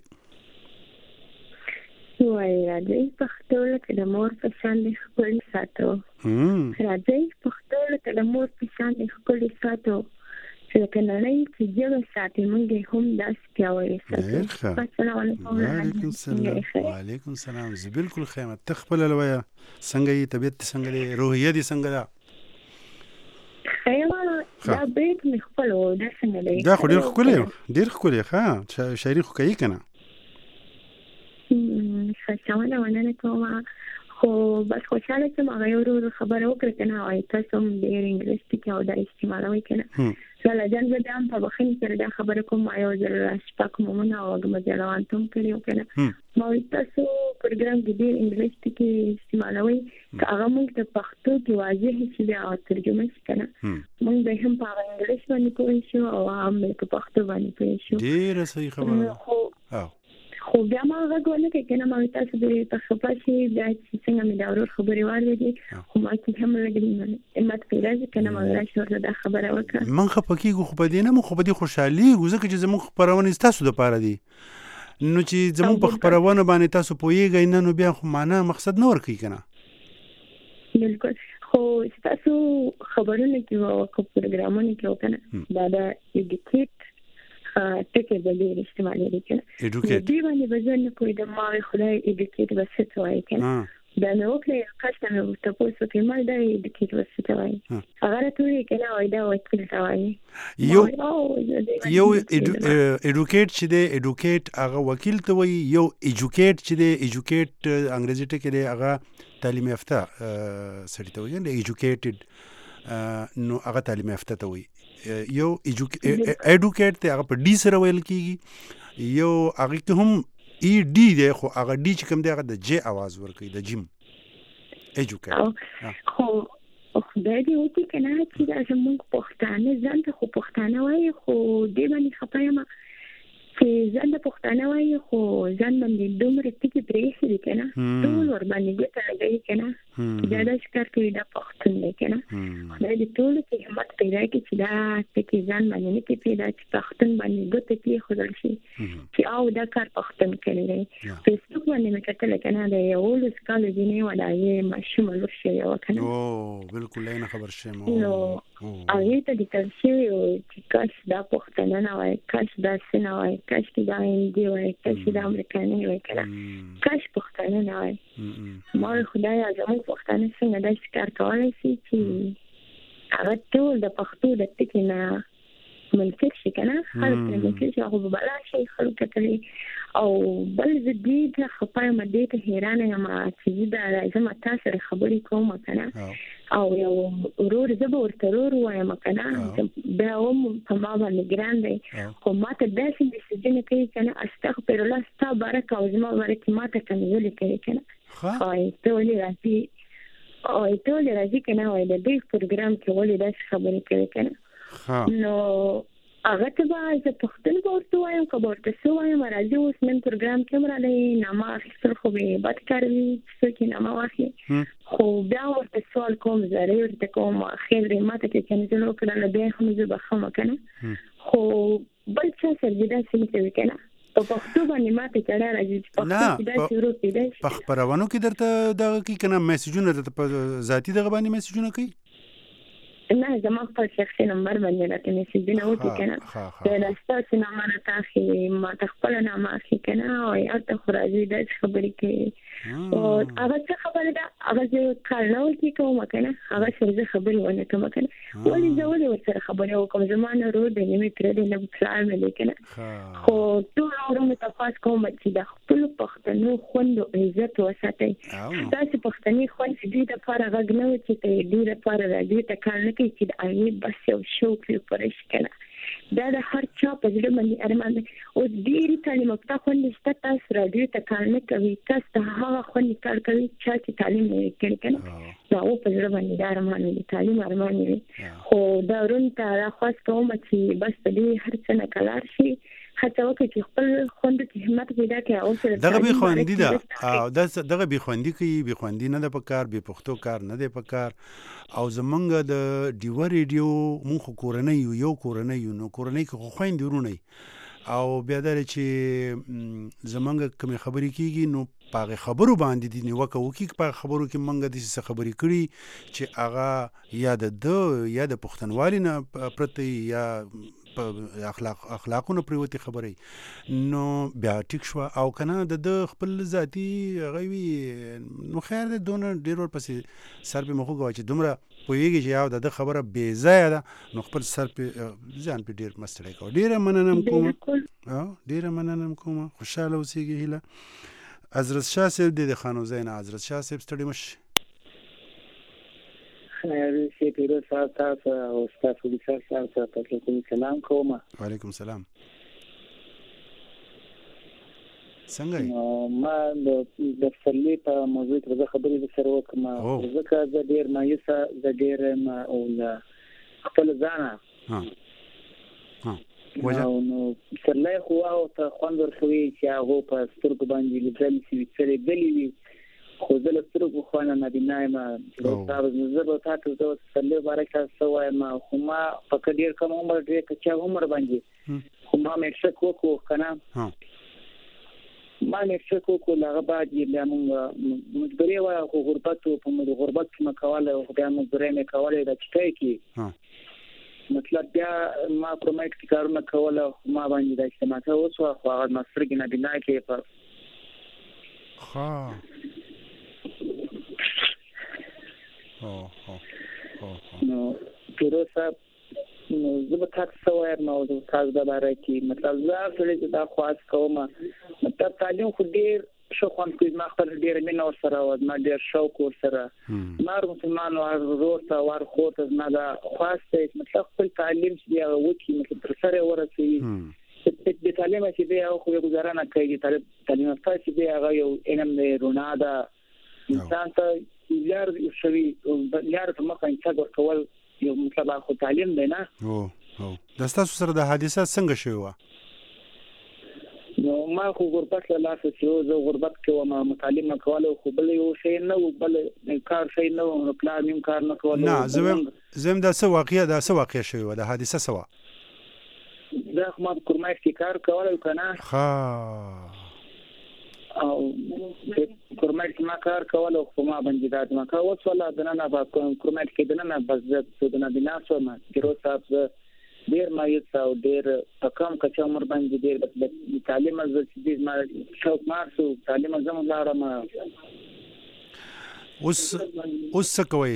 وای راځي پښتو لکه د مور په شان دې خپل ساتو راځي پښتو لکه د مور په شان دې خپل ساتو لکه نړۍ چې ژبه ساتي موږ هم داسې پیاوړي ساتو. السلام علیکم. وعلیکم السلام. زه بالکل ښه یم. ته خپله لویه څنګه یې طبیعت دې څنګه دی روحیه دې څنګه ده؟ ښه یم. دا بیت مې خپل و دا څنګه دی؟ دا خو ډېر ښکلی ډېر ښکلی ښه شاعري خو کوي که نه؟ ښه مننه کوم خو بس خوشحاله شم هغه یو ورو خبره وکړه که نه وایي تاسو هم ډېر انګلیس ټکي او دا استعمالوئ که نه لاله جان زه بیا هم په بخښنې سره دا خبره کوم ما یو ځل شپږ مومونه او مجلوان ته هم کړي وو که نه ما وایي تاسو پروګرام کې ډېر انګلیس ټکي استعمالوئ که هغه موږ د پښتو کې واضح شي بیا او ترجمه شي که نه موږ به هم په هغه انګلیس باندې پوه شو او هم به په پښتو باندې پوه شو. ډېره صحیح خبره خو بیا ما غږ ونه کړ که نه ما تاسو دې په خفه شي بیا چې څنګه مې د ورور خبرې واورېدې خو ما کې هم لږ همت پیدا شي که نه ما راشي ورته دا خبره وکړه. من خفه کېږو خو په دې نه موږ خو په دې خوشحالېږو ځکه چې زموږ خپرونې ستاسو دپاره دي نو چې زموږ په خپرونه باندې تاسو پوهېږئ نه نو بیا خو معنا مقصد نه ورکوي که نه. بلکل خو ستاسو خبرونه کې او پروګرامونه کې که نه دا د ایډوکیټ ټکي به ډېر استعمالېږي که نه دې باندې به زه نه پوهېدم ما وایي خدای ایډوکیټ به څه ته وایي که نه دا مې وکړې کس ته مې تپوس وکړې ما دا ایډوکیټ به څه ته وایي هغه راته وویل که نه وایي دا وکیل ته وایي یو ایډوکیټ چې دی ایډوکیټ هغه وکیل ته وایي یو ایجوکیټ چې دی ایجوکیټ انګریزي ټکي دی هغه تعلیم یافته سړي ته وایي ایجوکیټډ نو هغه تعلیم یافته ته وایي یو ایډوکیټ ته هغه په ډي سره ویل کېږي یو هغې کې هم ای ډي دی خو هغه ډي چې کوم دی هغه د جې اواز ورکوي د جیم ایډوکیټ. خو خدای دې وکړي که نه چې دا زموږ پښتانه ځان ته خو پښتانه وایي خو دې باندې خفه یم چې ځان د پښتانه وایي خو ځان باندې دومره ټکي پرېښي دي که نه ټول ورباندې ګوته لګوي که نه دا داسې کار کوي دا پښتون دی که نه خدای دې ټولو کې همت پیدا کړي چې دا ټکي ځان باندې نه کړي پیدا چې پښتون باندې ګوته کېښودل شي چې او دا کار پښتون کړی دی. فیسبوک باندې مې کتله که نه د 11 کالو جینۍ وه د هغې ماشومه لور شوې وه که نه بلکل نه خبر شوم نو هغې ته لیکل شوي وو چې کاش دا پښتانه نه وای کاش دا څه نه وای کاش کې دا هندي وای کاش دا امریکایي وای که نه کاش پښتانه نه وای. ما وایي خدایه زموږ پښتانه څنګه داسې کار کولی شي چې هغه ټول د پښتو د ټکي نه منکر شي که نه خلک ترې منکر شي هغه به بلا شي خلکو کتلې او بل زه دې ته خفه یم دې ته حیرانه یم چې زه دا راځم تا سره خبرې کوم که نه او یو ورور زه به ورته ورور ووایم که نه بیا هم په ما باندې ګران دی خو ما ته داسې میسیجونه کوي که نه استغفرالله ستا باره او زما باره کې ما ته کنځلې کوي که نه وایي ته ولې راځي وایي ته ولې راځي که نه وایي د دې پروګرام کې ولې داسې خبرې کوي که نه نو هغه ته به زه پښتون به ورته وایم که به ورته څه وایم راځي اوس نن پروګرام کې هم رالی نامه اخیستل خو به بد کار وي چې څوک یې نامه واخلي خو بیا ورته سوال کوم زارۍ ورته کوم خیر دی ما ته چې کنځل وکړله بیا هم زه بخښم که نه خو بل چا سره دې داسې نه کوي که نه په پښتو باندې ماته چړه راځي چې پښتو کې دا شروع کېدای په خبرونو کې درته دغه کې کنه میسجونه درته په ذاتي دغه باندې میسجونه کوي نه زما خپل شخصي نمبر باندې راته میسجونه وکړي کنه دا ستاسو نمبر تاسو ما خپل نامه اخلي کنه او اته خراجي د خبرې کې او هغه څه خبره ده هغه چې کارناو کې کوم کنه هغه څه خبرې ونه کوم کنه ولې زه ولې ورسره خبرې وکم زمانه رو د نیمه تر دې نه پلان مې کنه خو ټول اورم تاسو کوم چې د خپل پښتنو خوند او عزت وساتئ تاسو پښتني خوند دې د لپاره غږ نه چې دې لپاره راځي ته کار نه چې د اړې بس یو شوق لپاره شکنه دا د هر چا په ځل باندې ارمان او ډېری تعلیم یافته خوندې تاسو راډیو ته کار نه کوي تاسو ته هغه خوندې کار کوي چې تعلیم نه کوي کنه دا او په ځل باندې د ارمان دي تعلیم ارمان دي خو دا ورون ته راخواست کوم چې بس دې هر څه نه کلار شي حتی وکړي چې خپل خوند ته همت پیدا کړي او سره دغه به خوندې ده او دغه به خوندې کوي به خوندې نه ده په کار به پښتو کار نه دی په کار او زمونږ د ډیو ریډیو مونږ کورنۍ یو کورنۍ نو کورنۍ کې خو خويندې ورونه او بیا دا چې زمونږ کوم خبرې کیږي نو پاغه خبرو باندې دي نیوکه وکي په خبرو کې مونږ د څه خبرې کړي چې هغه یا د پښتنوالي نه پرته یا اخلاقونه پریوتی خبرې نو بیا ټیک شو او کنه د خپل ذاتی غوي نو خیر ده دونه ډیر ور پسې سر په مخو غواړي چې دومره پویږي چې یو د خبره بے ځای ده نو خپل سر په ځان په ډیر مستړی کو ډیر مننم کوم خوشاله اوسېږي هله حضرت شاه صاحب د خانو زین حضرت شاه صاحب ستړي مش خیر شي پیرو تاسو او تاسو د تاسو ته سلام کوم وعلیکم السلام څنګه ما د فلې په موضوع کې خبرې سره وکم ځکه د ډیر مایوسه د ډیر ما او خپل ځان نو سرلای خو او ته خوند ورخوي چې هغه په سترګو باندې لیدل چې سره دلی خو زه له سترګو خوانه نبینای ما تاسو زه به تاسو ته سلې بارکه سوای ما خو ما په ډیر کم عمر ډیر کچا عمر باندې خو ما مې شک وکړ کنه ما مې شک وکړ هغه بعد یې موږ مجبورې و خو غربت په موږ غربت کې مکواله خو بیا مجبورې مې کوله د چټای کې مطلب بیا ما پرومایټ کې کارونه کوله ما باندې د اجتماع ته اوسه خو هغه مسترګ نبینای کې په نو پیرو صاحب زه به تاسو وایم نو تاسو د باره کې مطلب زه ټول دا خواست کوم مطلب تعلیم خو ډیر شو خوان کوي ما خپل ډیر مینه سره او ما ډیر شوق سره ما مسلمانو ورته ورخوته نه دا خواسته مطلب خپل تعلیم چې وکی مطلب تر سره ورسوي د تعلیم چې دی او خو گزارنه کوي تعلیم تاسو دی هغه یو انم نه رونا دا انسان ته یار شوی یار ته مخه انتظار ورکول یو مطلب خو تعلیم دی نه او د تاسو سره د حادثه څنګه شوی و نو ما خو غربت له لاسه چې زه غربت کوم متعلم کوله خو بل یو شی نه بل کار شي نه پلان نیم کار نه کوله نه زم دا څه واقعیا شوی و د حادثه سوا دا ما کورمای کې کار کوله کنه او کورمای کې ما کار کوله خو ما باندې دا ما کار وسوله دنه با کورمای کې دنه بس دنه بناسو ما ګرو صاحب ډیر مایوس او ډیر کم کچا عمر باندې ډیر تعلیم از دې ما شوق مارسو تعلیم زم لارم اوس کوي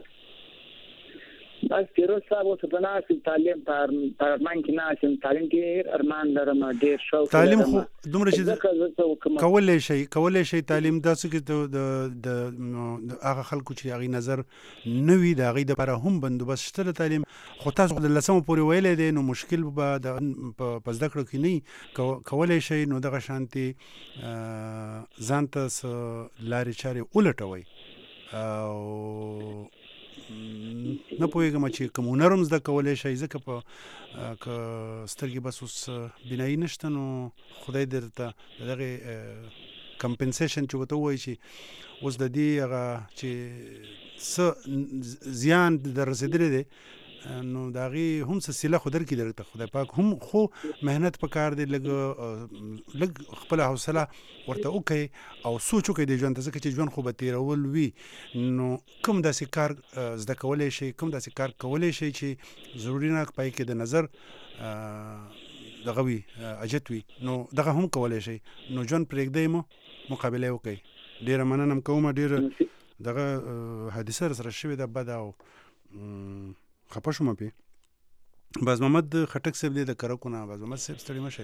بس پیرو صاحب اوس د ناس تعلیم پر ارمان کې نه تعلیم کې ارمان لرم ډیر شوق تعلیم خو دومره شي کولای شي تعلیم داسې کې د هغه خلکو چې هغه نظر نوي د هغه لپاره هم بندوبست شته تعلیم خو تاسو د لسمو پورې ویلې دي نو مشکل به د پس دکړو کې نه کولای شي نو دغه شانتي ځانته لارې چارې ولټوي او نه پوهیږم چې کوم نرم زده کولای شي ځکه په سترګې بس اوس بنایي نشته نو خدای درته دغه کمپنسیشن چې وته وایي چې اوس د دې هغه چې زیان در رسیدلی دی نو دا غي هم سلسله خدر کې درته خدای پاک هم خو مهنت پکار دی لګ خپل حوصله ورته وکي او سوچ وکي د ژوند څخه چې ژوند خو به تیرول وي نو کوم داسې کار زده کولای شي کوم داسې کار کولای شي چې ضروري نه پای کې د نظر دغه وي اجت وي نو دغه هم کولای شي نو ژوند پرېږدئ مو مقابله وکي. ډیره مننه کوم ډیره دغه حادثه سره شوې ده بد او خپه شوم په باز محمد خټک صاحب دې د کرکونه باز محمد صاحب ستړي مشه.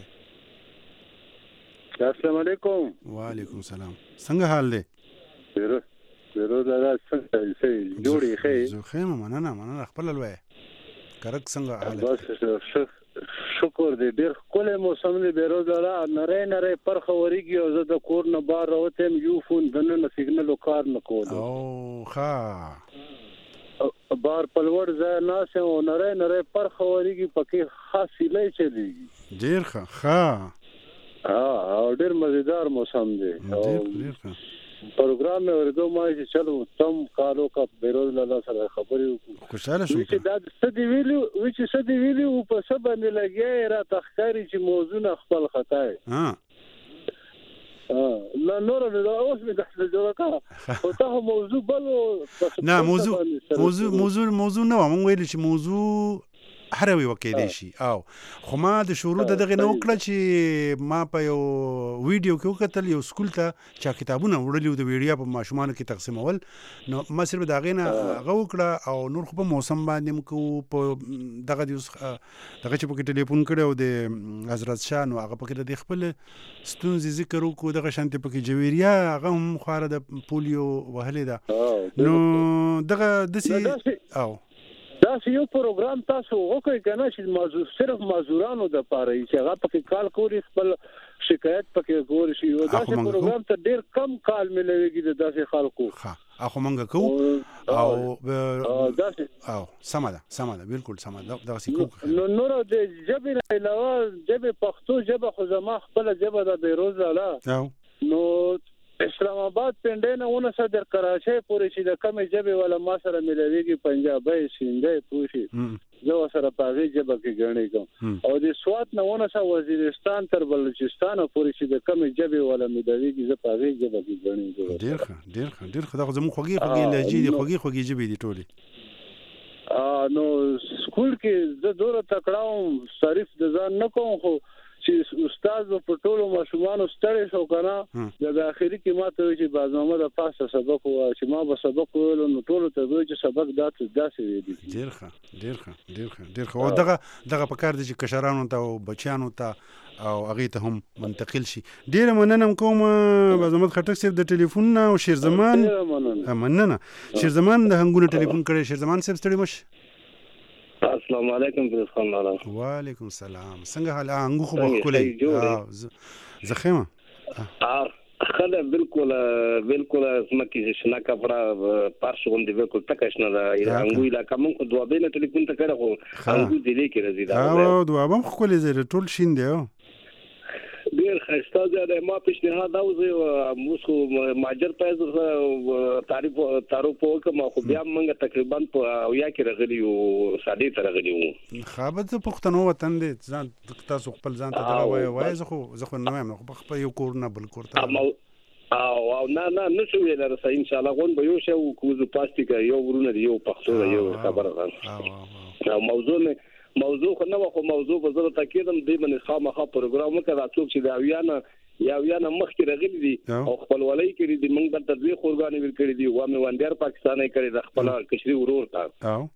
السلام علیکم. وعلیکم السلام. څنګه حال دی؟ زه دا څنګه جوړی خې زه خې مننه خپل لوي کرک څنګه حال بس شکر دې ډېر کله موسم دې بیروزه نره پرخه وريږي او زه د کور نه بار راوتم یو فون دنه سیګنل کار نه کول او ښا بار پلوړ ځای ناس او نره پرخه وريږي پکې خاصی لای چلیږي ډېر ښه او ډېر مزیدار موسم دی ډېر ښه پروګرام مې ورته ما چې چلو تم کالو کا بیروز لاله سره خبرې وکړو خوشاله شوم چې دا ستدي ویلو په سبا نه لګي را تخکاری چې موضوع خپل خطا لا نور له اوس مې د جوړه کا او ته موضوع بل نه موضوع نه مونږ ویل چې موضوع هر وی وکې دی شي او خو ما د شروع دغه نو کړ چې ما په یو ویډیو کې وکتل یو سکول ته چا کتابونه وړلې د ویډیو په ماشومان کې تقسیمول نو ما صرف دا غینه غوکړه او نور خو په موسم باندې مکو په دغه چې په ټلیفون کړو د حضرت شاه نو هغه په کې د خپل ستونزې ذکر وکړو دغه شانتي په کې جویریا هغه هم خواره د پولیو وهلې ده نو دغه دسی او دا یو پروګرام تاسو وکړئ کنه چې صرف معذورانو د پاره چې هغه پکې کال کوي خپل شکایت پکې ګور شي او دا پروګرام ته ډیر کم کال ملويږي د داسې خلکو اخو مونږ کو او دا او سماده بالکل سماده دا سې کو نو نور د جبه نه علاوه جبه پښتو جبه خو زما خپل جبه د بیروز لاله نو اسلام آباد پنډه ونه صدر کراچۍ پورې چې د کمې جبه ولا ما سره ملويږي پنجابي سیندې پوشي زه سره پاغي جبه کې غړنې کوم او د سوات نه ونه سره وزیرستان تر بلوچستان پورې چې د کمې جبه ولا ملويږي زه پاغي جبه کې غړنې کوم ډیر ښه دا زموږ خوږی لهجې دي خوږی جبه دي ټولې نو سکول کې زه دوره تکړاوم صرف د ځان نه کوم خو چې استاد په ټولو ماشومانو ستړي شو کنه د اخري کې ماته چې بازنامه د پاسه سبق و چې ما به سبق ویل نو ټولو ته وایي چې سبق داسې ویل ډیر ښه او دغه په کار دي چې کشرانو ته او بچیانو ته او هغه ته هم منتقل شي. ډیر مننه کوم بازمحمد خټک صاحب د ټلیفون نه او شیرزمان مننه شیرزمان د هنګونه ټلیفون کړی شیرزمان صاحب ستړي مشه. السلام علیکم فیض خان لالا. وعلیکم السلام. څنګه حال انګو خو بخولې زخمه خله بالکل سمکی شنا کفرا پارش غوندې بالکل تکشنه دا انګو علاقه مونږ دوه بینه ټلیفون ته کړه خو انګو دې کې راځي دا او دوه هم خولې زره ټول شین دی ډیر خسته ده ما پیشنهاد دا وزه موږ ماجر پېز تعریف وکم خو بیا موږ تقریبا په اویا کې راغلی او ساده تر راغلی وو خابت پښتنو وطن دي ځان تاسو خپل ځان ته دا وایي زه خو نه وایم خو خپل یو کور نه بل کور ته او نه نشو ویل راځي ان شاء الله غون به یو شی کوزو پلاستیک یو ورونه یو پښتو یو خبره ده موضوع خو نو خو موضوع په زړه تاکیدم دې باندې خامخا پروګرام وکړه څوک چې دا یاویانه مخکې راغلي دي او خپل ولای کړی دي موږ د تدوی خورګانی ور کړی دي او موږ وندر پاکستاني کړی د خپل کشري ورور تا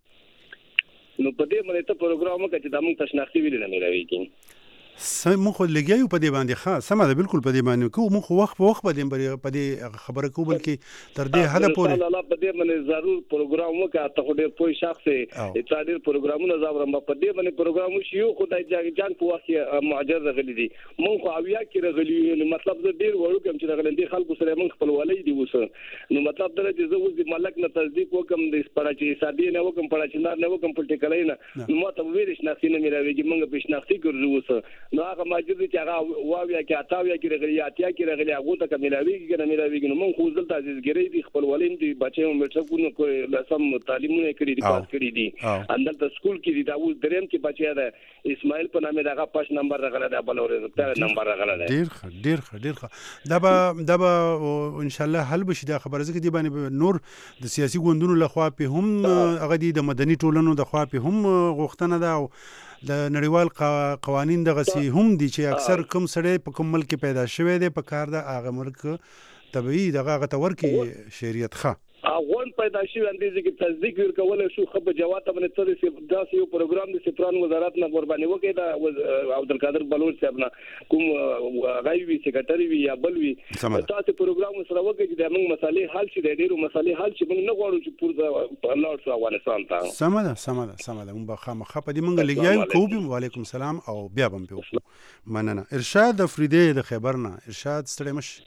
نو په دې باندې ته پروګرام وکړه چې د موږ تشناختی ویل نه ملوي مو خو لګیو په دې باندې ښه سمه ده بالکل په دې باندې کو مو خو وخت په دې خبره کو بلکې تر دې حد پورې الله په دې باندې ضرور پروګرام وکړه ته خو دې پوي شخص ته ډېر پروګرامونه زابرم په دې باندې پروګرام شي یو خدای جان په وخت معجز غلي دي مونږ خو اویا کې غلي مطلب زه ډېر وړو کوم چې غلي دي خلکو سره مونږ خپل ولای دي وسه نو مطلب دا چې زه اوس ملک نه تصدیق وکم د سپراچي سادي نه وکم پړاچیندار نه وکم پټیکلای نه نو ماته ویل شناختی نه ملويږي مونږ په شناختی ګرځو وسه نو هغه ماجد چې هغه واویا کې اتاویا کې رغلی اتیا کې رغلی هغه ته کملاویږي کنه ملاویږي نو مونږ خو ځل ته عزیزګری دي خپل ولین دي بچو مټکونو کو لسم تعلیمونه کړی دي پاس کړی دي اندر د سکول کې دي دا اوس دریم کې بچیا ده اسماعیل په نامه دغه 5 نمبر رغله ده بلورې ته نمبر رغله ده ډیر دا به ان شاء الله حل بشي دا خبره زکه دی باندې نور د سیاسي ګوندونو لخوا په هم هغه د مدني ټولنو د خوا په هم غوښتنه ده د نړیوال قوانین دغه سي هم دي چې اکثر کوم سړی په کوم ملک پیدا شوی دی په کار د هغه ملک طبيعي دغه غتور کې شریعت ښه اغون پیدا شي اندیزه کې تصدیق ورکول شو خبر جواب ته باندې څه داسې یو پروګرام د سفران وزارت نه قرباني وکړي دا عبدالقادر بلوچ صاحب نه کوم غایوي سیکریټری وی یا بلوي تاسو پروګرام سره وکړي چې موږ مسالې حل شي د ډیرو مسالې حل شي موږ نه غواړو چې پور لاړ شو افغانستان ته سمه ده موږ خامخا په دې موږ لګیاو کوو وعلیکم السلام او بیا هم په وکړو مننه ارشاد افریدی د خیبرنا ارشاد ستړي مش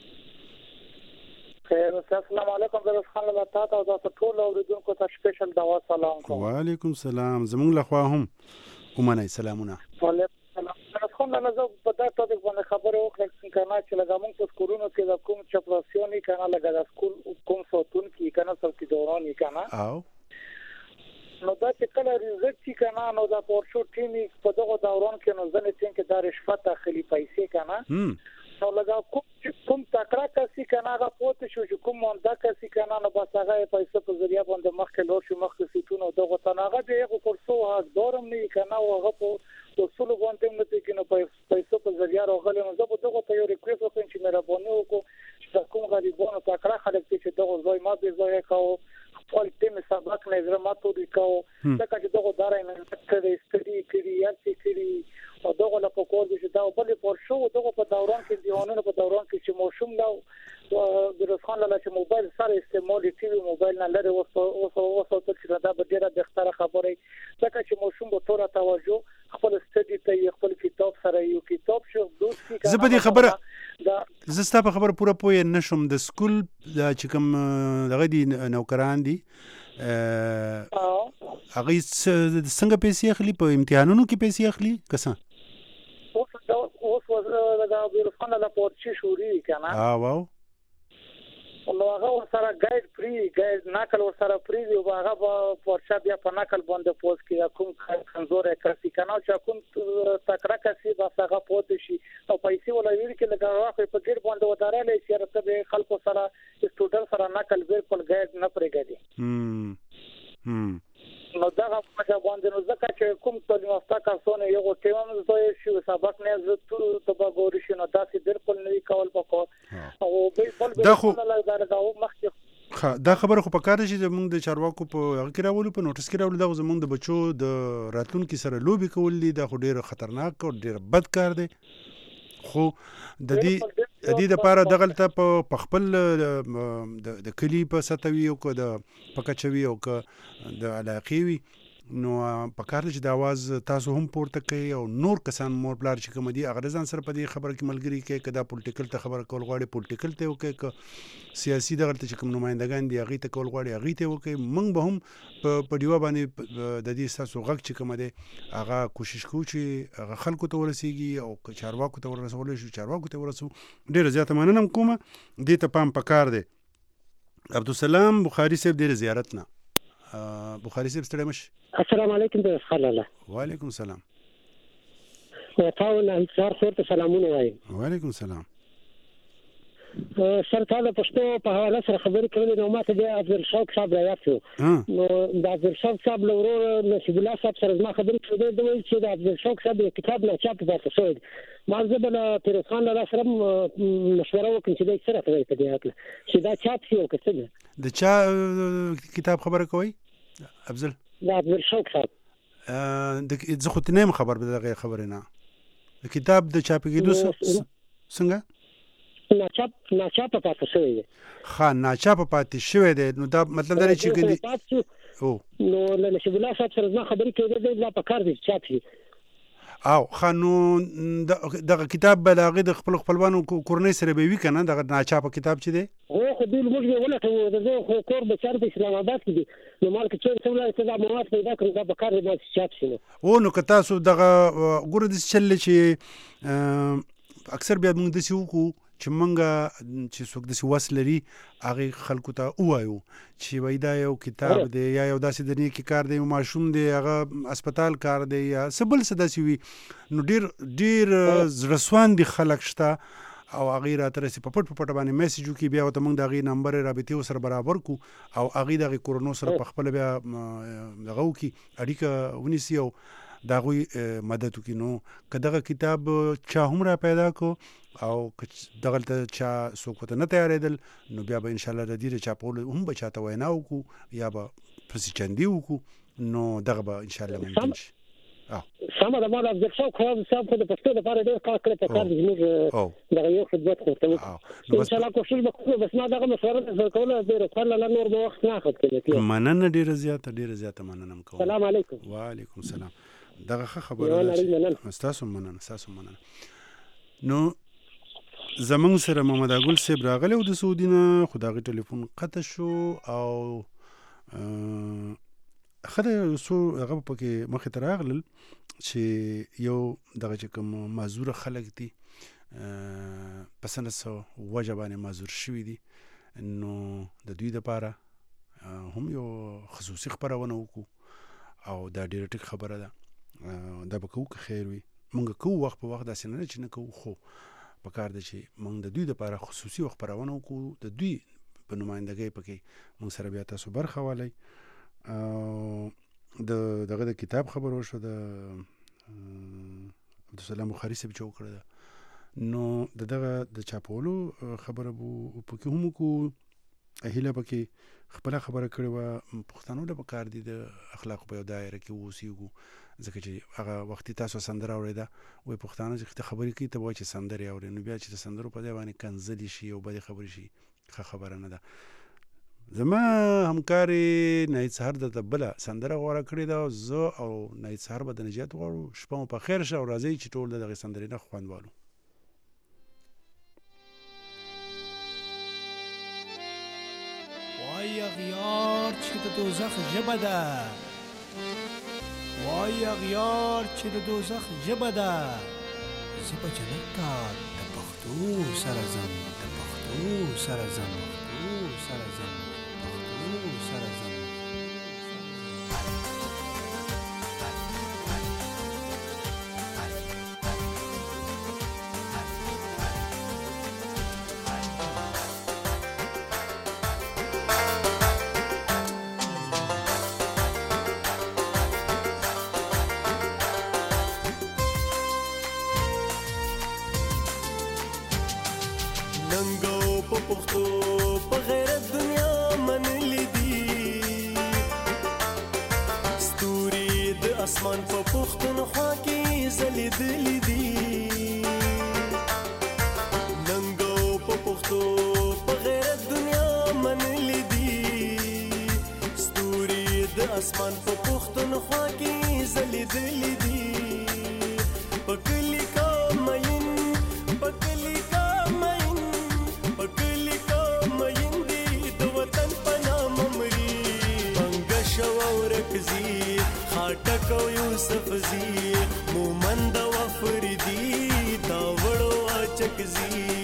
السلام علیکم درس خان له تاسو او تاسو ټول اوریدونکو ته سپیشل دعا سلام کوم وعلیکم السلام زمونږ لخوا هم ومنای سلامونه وعلیکم السلام درس خان له زه په دا ټاپک باندې خبرې وکړم کنه چې لږه موږ په سکولونو کې د کوم چپراسیونی کنه لږه د سکول کوم صوتون کې کنه څوک دوراني کنه او نو دا چې کله ریزلټ چې کنه نو دا پورشو ټیمی په دغه دوران کې نو ځنه چې د رشوت داخلي پیسې کنه نو لږه کوم تکړه کسي کنه هغه پوت شو چې کوم مونږه کسي کنه نو بس هغه پیسې په ذریعہ باندې مخکې لور شو مخکې سیټونو دغه تناغه دی یو کورسو هغه دورم نه کنه او هغه په اصول باندې مته کنه پیسې په ذریعہ راغلی نو زه په دغه ته یو ریکوست وکړم چې مهرباني وکړو چې کوم غریبانو تکړه خلک چې دغه ځای ما به ځای کاو خپل ټیم سبق نه زما ته دی کاو ځکه چې دغه دارای نه کړی استدی کړی یا کړی او دغه له پکور دي چې دا بل پر شو دغه په دوران کې دیوانونو په دوران کې چې موشوم دا د رسخان له چې موبایل سره استعمال ټي وي موبایل نه لري وسو ته چې دا به ډیره د ختره خبره ځکه چې موشوم به تور توجه خپل استدی ته خپل کتاب سره یو کتاب شو دوستي زه په دې خبره زستا په خبره پوره پوهه نشم د سکول چې کوم دغه دي نوکران دي هغه څنګه پیسې اخلي په امتحانونو کې پیسې اخلي کسان اوس دا بیرفانه لا پورچی شوري کنه واو نو هغه سره ګایډ فری ګایډ ناکل سره فری دی او هغه پورچا بیا په ناکل باندې پوس کې کوم کمزور کسي کنه چې کوم تکړه کسي بس هغه پوت شي او پیسې ولا ویل کې لګا واخې په ګډ باندې ودارلې چې رته خلکو سره سټوډنټ سره ناکل بالکل ګایډ نه پرېږدي نو دا په باندې نو ځکه چې کوم تعلیم یافته کسونه یو ټیم زوی شي سبق نه زه ته باغوري شنو دا چې بالکل نه کول پکو او بالکل دا خبره خو په کار شي موږ د چارواکو په هغه کې راولو په نوټس کې راولو دا زموږ د بچو د راتلونکو سره لوبي کول دي دا خو ډیر خطرناک او ډیر بد کار دی خو د دې لپاره دغلته په خپل د کلی په ستوي او د پکچوي او د علاقې وي نو په کار چې د आवाज تاسو هم پورته کوي او نور کسان مور بلار چې کوم دي اغرزان سره په دې خبره کې ملګری کې کدا پولیټیکل ته خبره کول غواړي پولیټیکل ته وکي ک سیاسي دغه چې کوم نمائندگان دي هغه ته کول غواړي هغه ته وکي موږ به هم په دیوا باندې د دې تاسو غږ چې کوم دي هغه کوشش کوو چې هغه خلکو ته ورسیږي او چارواکو ته ورسول شي چارواکو ته ورسو ډیر زیات مننه کوم دې ته پام پکار دی عبدالسلام بخاری صاحب ډیر زیارت نه بخاری صاحب ستړي مش السلام علیکم د خلاله وعلیکم السلام تاسو نه انصار خورته سلامونه وایم وعلیکم السلام سر تعالی پښتو په حواله سره خبرې کولې نو ماته د عبدالشوق صاحب رايات شو نو د عبدالشوق صاحب له ورور نصیب الله صاحب سره ما خبرې کړې د ویل چې د عبدالشوق صاحب کتاب نه چاپ پاتې شوی ما زبل پیروز خان له سره مشوره وکړم چې دا سره کوي په دې اړه چې دا چاپ شي او کڅه د چا کتاب خبره کوي افضل دا عبدالشوق صاحب د زه خو ته نه خبر به دغه خبره نه د کتاب د چاپېدو څنګه ناچاپ پاتې شوی دی ناچاپ پاتې شوی دی نو دا مطلب دا چې او نو له نصیب الله صاحب سره ما خبرې کړې ده په کار دي چاپ شي او خانو دغه کتاب بلاغه د خپلوانو کورنۍ سره به وی کنه دغه ناچاپ کتاب چې دی خو دوی موږ یې ولټوو د زه خو کور بچیان په اسلام آباد کې دي نو مال کې چېرته ولاړې ته دا مواد پیدا کړو دا به کار دی باید چاپ شي نو که تاسو دغه ګوره داسې چل چې اکثر بیا موږ داسې وکړو چې مونږه چې څوک داسې وس لري هغې خلکو ته ووایو چې وایي دا یو کتاب دی یا یو داسې د نیکي کار دی یو ماشوم دی هغه اسپتال کار دی یا څه بل څه داسې وي نو ډېر زړهسواندي خلک شته او هغې راته رسي په پټ باندې میسیج وکړي بیا ورته موږ د هغې نمبر رابطې ورسره برابر کړو او هغې د هغې کورنو سره په خپله بیا دغه وکړي اړیکه ونیسي او د هغوی مدد وکړي نو که دغه کتاب چا هم را پیدا کړو او دغلته چا څوک ورته نه تیارېدل نو بیا به انشاءالله د دې د چاپولو هم به چاته وینا وکړو یا به پسې چندي وکړو نو دغه به انشاءالله ممکن شي سمه ده ما د افضلشاه صاحب خو د پښتو لپاره ډېر کار کړی په کار زموږ دغه یو خدمت خو ورته وکړو انشاءالله کوشش به کوو بس ما دغه مشوره درته کوله ډېره خوله نور به وخت نه اخذ کړی مننه ډېره زیاته مننه کوم سلام علیکم وعلیکم السلام دغه ښه خبره ده ستاسو مننه نو زمونږ سره محمد اګل صاحب راغلی و د سعودي نه خو د هغې ټلیفون قطع شو او ښه ده یو څو هغه پکې مخې ته راغلل چې یو دغه چې کوم معذوره خلک دي په څه نه څه وجه باندې معذور شوي دي نو د دوی دپاره هم یو خصوصي خپرونه وکړو او دا ډېره ټیک خبره ده دا به کوو که خیر وي مونږ کوو وخت په وخت داسې نه چې نه کوو خو په کار ده چې مونږ د دوی دپاره خصوصي خپرونه وکړو د دوی په نمایندګۍ پکې مونږ سره بیا تاسو برخه والی دغه د کتاب خبر وشو د عبدالسلام بخاري صاحب چې وکړه ده نو دغه د چاپولو خبره به پکې هم وکړو هیله پکې خپله خبره کړې وه پښتنو له په کار دي د اخلاقو په یو دایره کې واوسېږو ځکه چې هغه وختي تاسو سندره اورېده وایي پښتانه چې خبرې کوي ته به وایي چې سندرې اورې نو بیا چې د سندرو په ځای باندې کنځلې شي او بدې خبرې شي ښه خبره نه ده زما همکارې نهید سهار درته بله سندره غوره کړې ده زه او نهید سهار به د نجات غواړو شپه مو په خیر شه او راځئ چې ټول د دغې سندرې نه خوند والو وای اغیار چې د دوزخ ژبه ده وای اغیار چې د دوزخ ژبه ده زه به جنت ته د پښتو سره ځم د پښتو سره ځم پښتو سره ځم پښتو سره ځم اسمان په پښتونخوا کې ځلېدلې دي ننګو په پښتو په غیرت دنیا منلې دي ستوري د اسمان په پښتونخوا کې ځلېدلې دي پکلی کا مین پکلی کا مین پکلی کا مین دی د وطن په نام مري څنګه شو ورکزي خاټکو یوسف زی مومند و فریدی دا وړو اچک زی